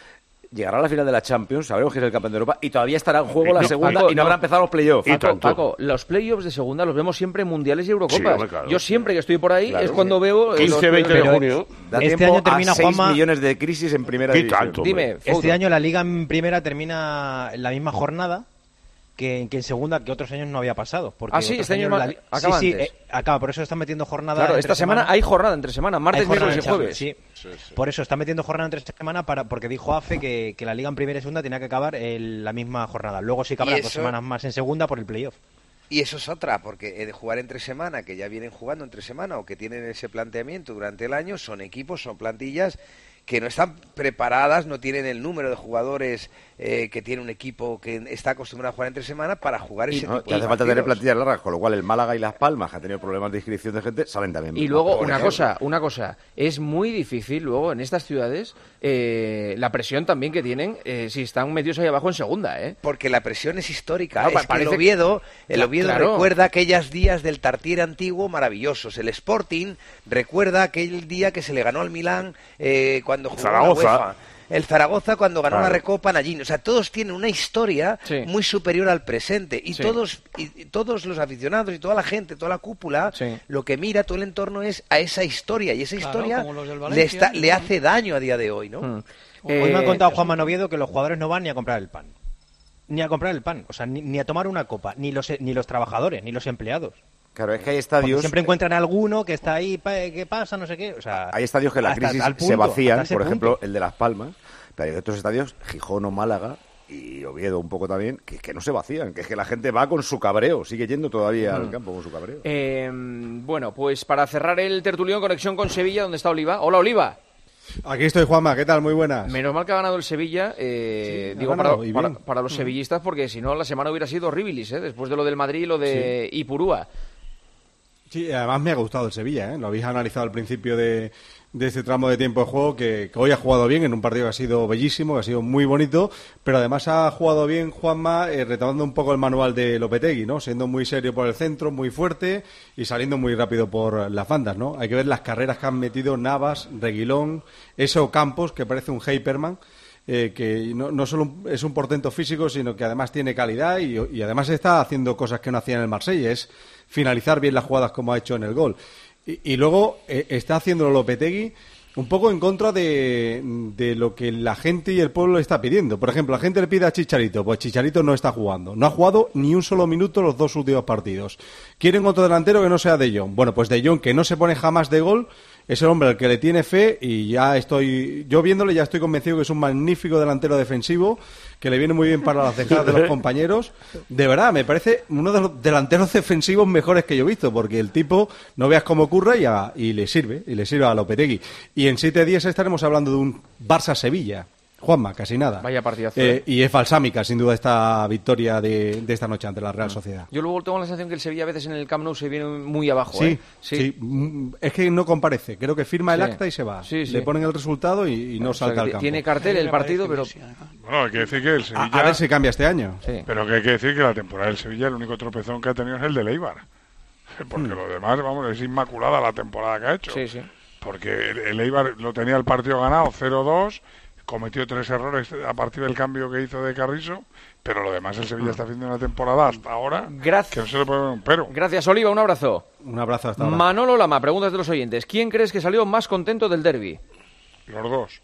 llegará a la final de la Champions, sabremos que es el campeón de Europa y todavía estará en juego la No, segunda Paco, y no, no. habrá empezado los playoffs. Paco, Paco, los playoffs de segunda los vemos siempre en mundiales y Eurocopas. Sí, hombre, claro. Yo siempre que estoy por ahí Claro. es cuando veo... quince, veinte de junio. Da Este tiempo año termina, a seis Juanma- millones de crisis en primera ¿Qué división. tanto, Dime, Este Fouto. año la Liga en primera termina en la misma jornada que, que en segunda, que otros años no había pasado. Porque Ah, sí, otros este año años ma- la li- acaba sí, sí, antes. eh, acaba, por eso están metiendo jornada. Claro, entre esta semana hay jornada entre semana, martes, Hay jornada miércoles y en jueves. Champions, sí. Por eso está metiendo jornada entre semana para, porque dijo AFE que, que la Liga en primera y segunda tenía que acabar en la misma jornada. Luego sí que habrá Y dos eso- semanas más en segunda por el playoff. Y eso es otra, porque de jugar entre semana, que ya vienen jugando entre semana o que tienen ese planteamiento durante el año, son equipos, son plantillas que no están preparadas, no tienen el número de jugadores eh, que tiene un equipo que está acostumbrado a jugar entre semana para jugar ese No, tipo te de hace falta partidos. tener plantillas largas, con lo cual el Málaga y Las Palmas, que han tenido problemas de inscripción de gente, salen también. Y luego, Por una ejemplo. cosa, una cosa, es muy difícil luego en estas ciudades eh, la presión también que tienen eh, si están metidos ahí abajo en segunda, ¿eh? Porque la presión es histórica. No, es pa- que el parece- Oviedo, el Cla- Oviedo claro. recuerda aquellos días del Tartiere antiguo maravillosos. El Sporting recuerda aquel día que se le ganó al Milán eh, cuando jugó Zaragoza. la UEFA. El Zaragoza cuando ganó Claro. la Recopa allí. O sea, todos tienen una historia Sí. muy superior al presente. Y Sí. todos y, y todos los aficionados y toda la gente, toda la cúpula, Sí. lo que mira todo el entorno es a esa historia. Y esa Claro, historia como los del le, Valencia. está, le hace daño a día de hoy, ¿no? Mm. Hoy Eh, me ha contado Juan Manoviedo que los jugadores no van ni a comprar el pan. Ni a comprar el pan. O sea, ni, ni a tomar una copa. Ni los, ni los trabajadores, ni los empleados. Claro, es que hay Porque estadios... siempre encuentran a alguno que está ahí, pa- ¿qué pasa? No sé qué. O sea, Hay estadios que en la hasta crisis tal se punto, vacían, hasta ese por punto. ejemplo, el de Las Palmas, pero hay otros estadios, Gijón o Málaga, y Oviedo un poco también, que, que no se vacían, que es que la gente va con su cabreo, sigue yendo todavía al campo con su cabreo. Eh, bueno, pues para cerrar el tertulión, conexión con Sevilla, ¿dónde está Oliva? Hola, Oliva. Aquí estoy, Juanma, ¿qué tal? Muy buenas. Menos mal que ha ganado el Sevilla, eh, Sí, ha digo, ganado, para, y para, bien. para los sevillistas, porque si no la semana hubiera sido horribilis, ¿eh? Después de lo del Madrid y lo de Ipurúa. Sí, además me ha gustado el Sevilla, ¿eh? Lo habéis analizado al principio de, de este tramo de tiempo de juego, que, que hoy ha jugado bien en un partido que ha sido bellísimo, que ha sido muy bonito, pero además ha jugado bien Juanma, eh, retomando un poco el manual de Lopetegui, ¿no? Siendo muy serio por el centro, muy fuerte y saliendo muy rápido por las bandas, ¿no? Hay que ver las carreras que han metido Navas, Reguilón, eso Campos, que parece un Hyperman. Eh, que no, no solo un- es un portento físico, sino que además tiene calidad y, y además está haciendo cosas que no hacía en el Marsella, es finalizar bien las jugadas como ha hecho en el gol. Y, y luego eh, está haciéndolo Lopetegui un poco en contra de, de lo que la gente y el pueblo le está pidiendo. Por ejemplo, la gente le pide a Chicharito, pues Chicharito no está jugando. No ha jugado ni un solo minuto los dos últimos partidos. Quieren otro delantero que no sea De Jong. Bueno, pues De Jong, que no se pone jamás de gol, es el hombre al que le tiene fe y ya estoy, yo viéndole ya estoy convencido que es un magnífico delantero defensivo, que le viene muy bien para las cejas de los compañeros. De verdad, me parece uno de los delanteros defensivos mejores que yo he visto, porque el tipo, no veas cómo curra y, a- y le sirve, y le sirve a Lopetegui. Y en siete días estaremos hablando de un Barça-Sevilla. Juanma, casi nada. Vaya partidazo, Eh, ¿eh? y es balsámica, sin duda, esta victoria de, de esta noche ante la Real Sociedad. Yo luego tengo la sensación que el Sevilla a veces en el Camp Nou se viene muy abajo, Sí, ¿eh? sí, mm, es que no comparece. Creo que firma el Sí. acta y se va. Sí, sí. Le ponen el resultado y, y no O sea, salta que al campo. tiene cartel el partido, pero... Bueno, hay que decir que el Sevilla... A, a ver si cambia este año. Pero que hay que decir que la temporada del Sevilla, el único tropezón que ha tenido es el de Eibar. Porque lo demás, vamos, es inmaculada la temporada que ha hecho. Sí, sí. Porque el, el Eibar lo tenía el partido ganado cero dos, cometió tres errores a partir del cambio que hizo de Carrizo, pero lo demás el Sevilla está haciendo una temporada hasta ahora Gracias. que no se le puede ver un pero. Gracias, Oliva, un abrazo. Un abrazo hasta ahora. Manolo Lama, preguntas de los oyentes. ¿Quién crees que salió más contento del derbi? Los dos.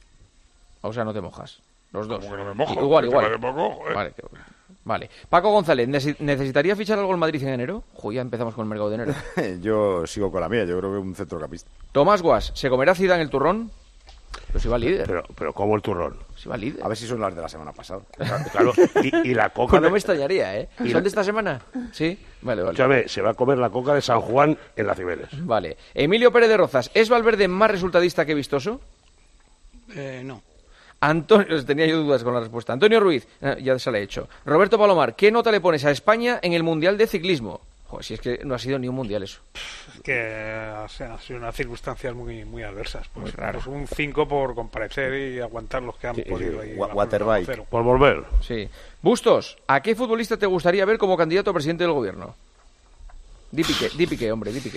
O sea, no te mojas. Los dos. Como que no me mojo. Igual, que igual. te vale poco, joder. Vale, que- vale. Paco González, ¿nece- ¿necesitaría fichar algo el Madrid en enero? Uy, ya empezamos con el mercado de enero. Yo sigo con la mía, yo creo que un centrocampista. Tomás Guas, ¿se comerá Zidane el turrón? Pero si va líder. Pero, pero ¿cómo el turrón? Si va líder. A ver si son las de la semana pasada. Claro, y, y la coca... Pues no de- me extrañaría, ¿eh? y ¿Son la- de esta semana? Sí. Vale, vale. Escúchame, se va a comer la coca de San Juan en la Cibeles. Vale. Emilio Pérez de Rozas, ¿es Valverde más resultadista que vistoso? Eh, no. Antonio, tenía yo dudas con la respuesta. Antonio Ruiz, eh, ya se le he hecho. Roberto Palomar, ¿qué nota le pones a España en el Mundial de Ciclismo? Joder, si es que no ha sido ni un Mundial eso. Es que ha sido ha sido unas circunstancias muy muy adversas. Pues, Muy raro. pues un cinco por comparecer y aguantar los que han Sí, podido. sí. ahí Wa- la Waterbike. cero. Por volver. Sí. Bustos, ¿a qué futbolista te gustaría ver como candidato a presidente del gobierno? Di pique, di pique, hombre, di pique.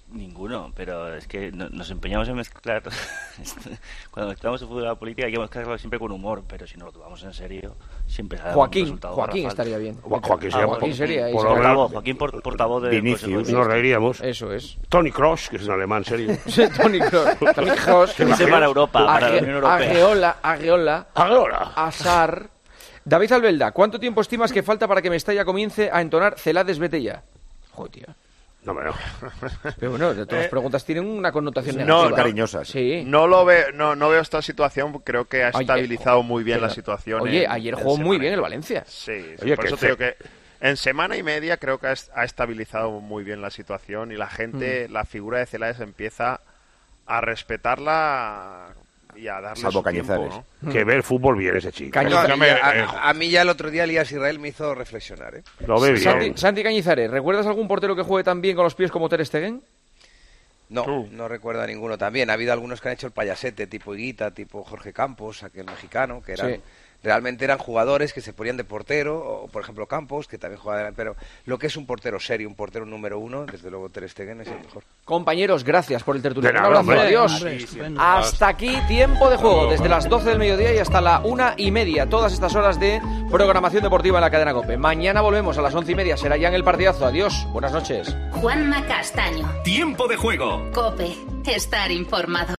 Ninguno, pero es que no, nos empeñamos en mezclar. Cuando mezclamos el fútbol y la política hay que mezclarlo siempre con humor, pero si no lo tomamos en serio, siempre sale Joaquín, un resultado Joaquín garrafal. estaría bien. Joaquín Ah, sería, Joaquín por- sería, por sí, lo portavoz, menos- Joaquín por- portavoz del Vinicius, Consejo nos reiríamos. Eso es. Tony Kroos, que es un alemán serio. Tony Kroos. Tony Kroos. Ese para Europa, para la Ague- Unión Europea. Agueola, Agueola. Agueola. Azar. David Albelda, ¿cuánto tiempo estimas que falta para que Mestalla comience a entonar Celades vete ya? Joder, tío. No, pero... Pero bueno, todas las Eh, preguntas tienen una connotación no, negativa. no, cariñosas. Sí. No lo veo, no, no veo esta situación, creo que ha Oye, estabilizado muy bien pero- la situación. Oye, en- ayer en jugó muy semana. bien el Valencia. Sí, sí, Oye, por que eso fe- te digo que en semana y media creo que ha est- ha estabilizado muy bien la situación y la gente, Mm. la figura de Celades empieza a respetarla y a darle Salvo su tiempo, Cañizares. ¿no? Que ve el fútbol bien ese chico. No, y a, a mí ya el otro día Elías Israel me hizo reflexionar, ¿eh? Lo ve bien. Santi, Santi Cañizares, ¿recuerdas algún portero que juegue tan bien con los pies como Ter Stegen? No, no recuerdo a ninguno también. Ha habido algunos que han hecho el payasete, tipo Higuita, tipo Jorge Campos, aquel mexicano, que eran Sí. realmente eran jugadores que se ponían de portero, o por ejemplo Campos, que también jugaba, pero lo que es un portero serio, un portero número uno, desde luego Ter Stegen es el mejor. Compañeros, gracias por el tertulio. De Un nada, abrazo, hombre. adiós. Hombre, estupendo. Hasta aquí tiempo de juego, desde las doce del mediodía y hasta la una y media. Todas estas horas de programación deportiva en la cadena COPE. Mañana volvemos a las once y media, será ya en el partidazo. Adiós, buenas noches. Juanma Castaño. Tiempo de juego. Cope. Estar informado.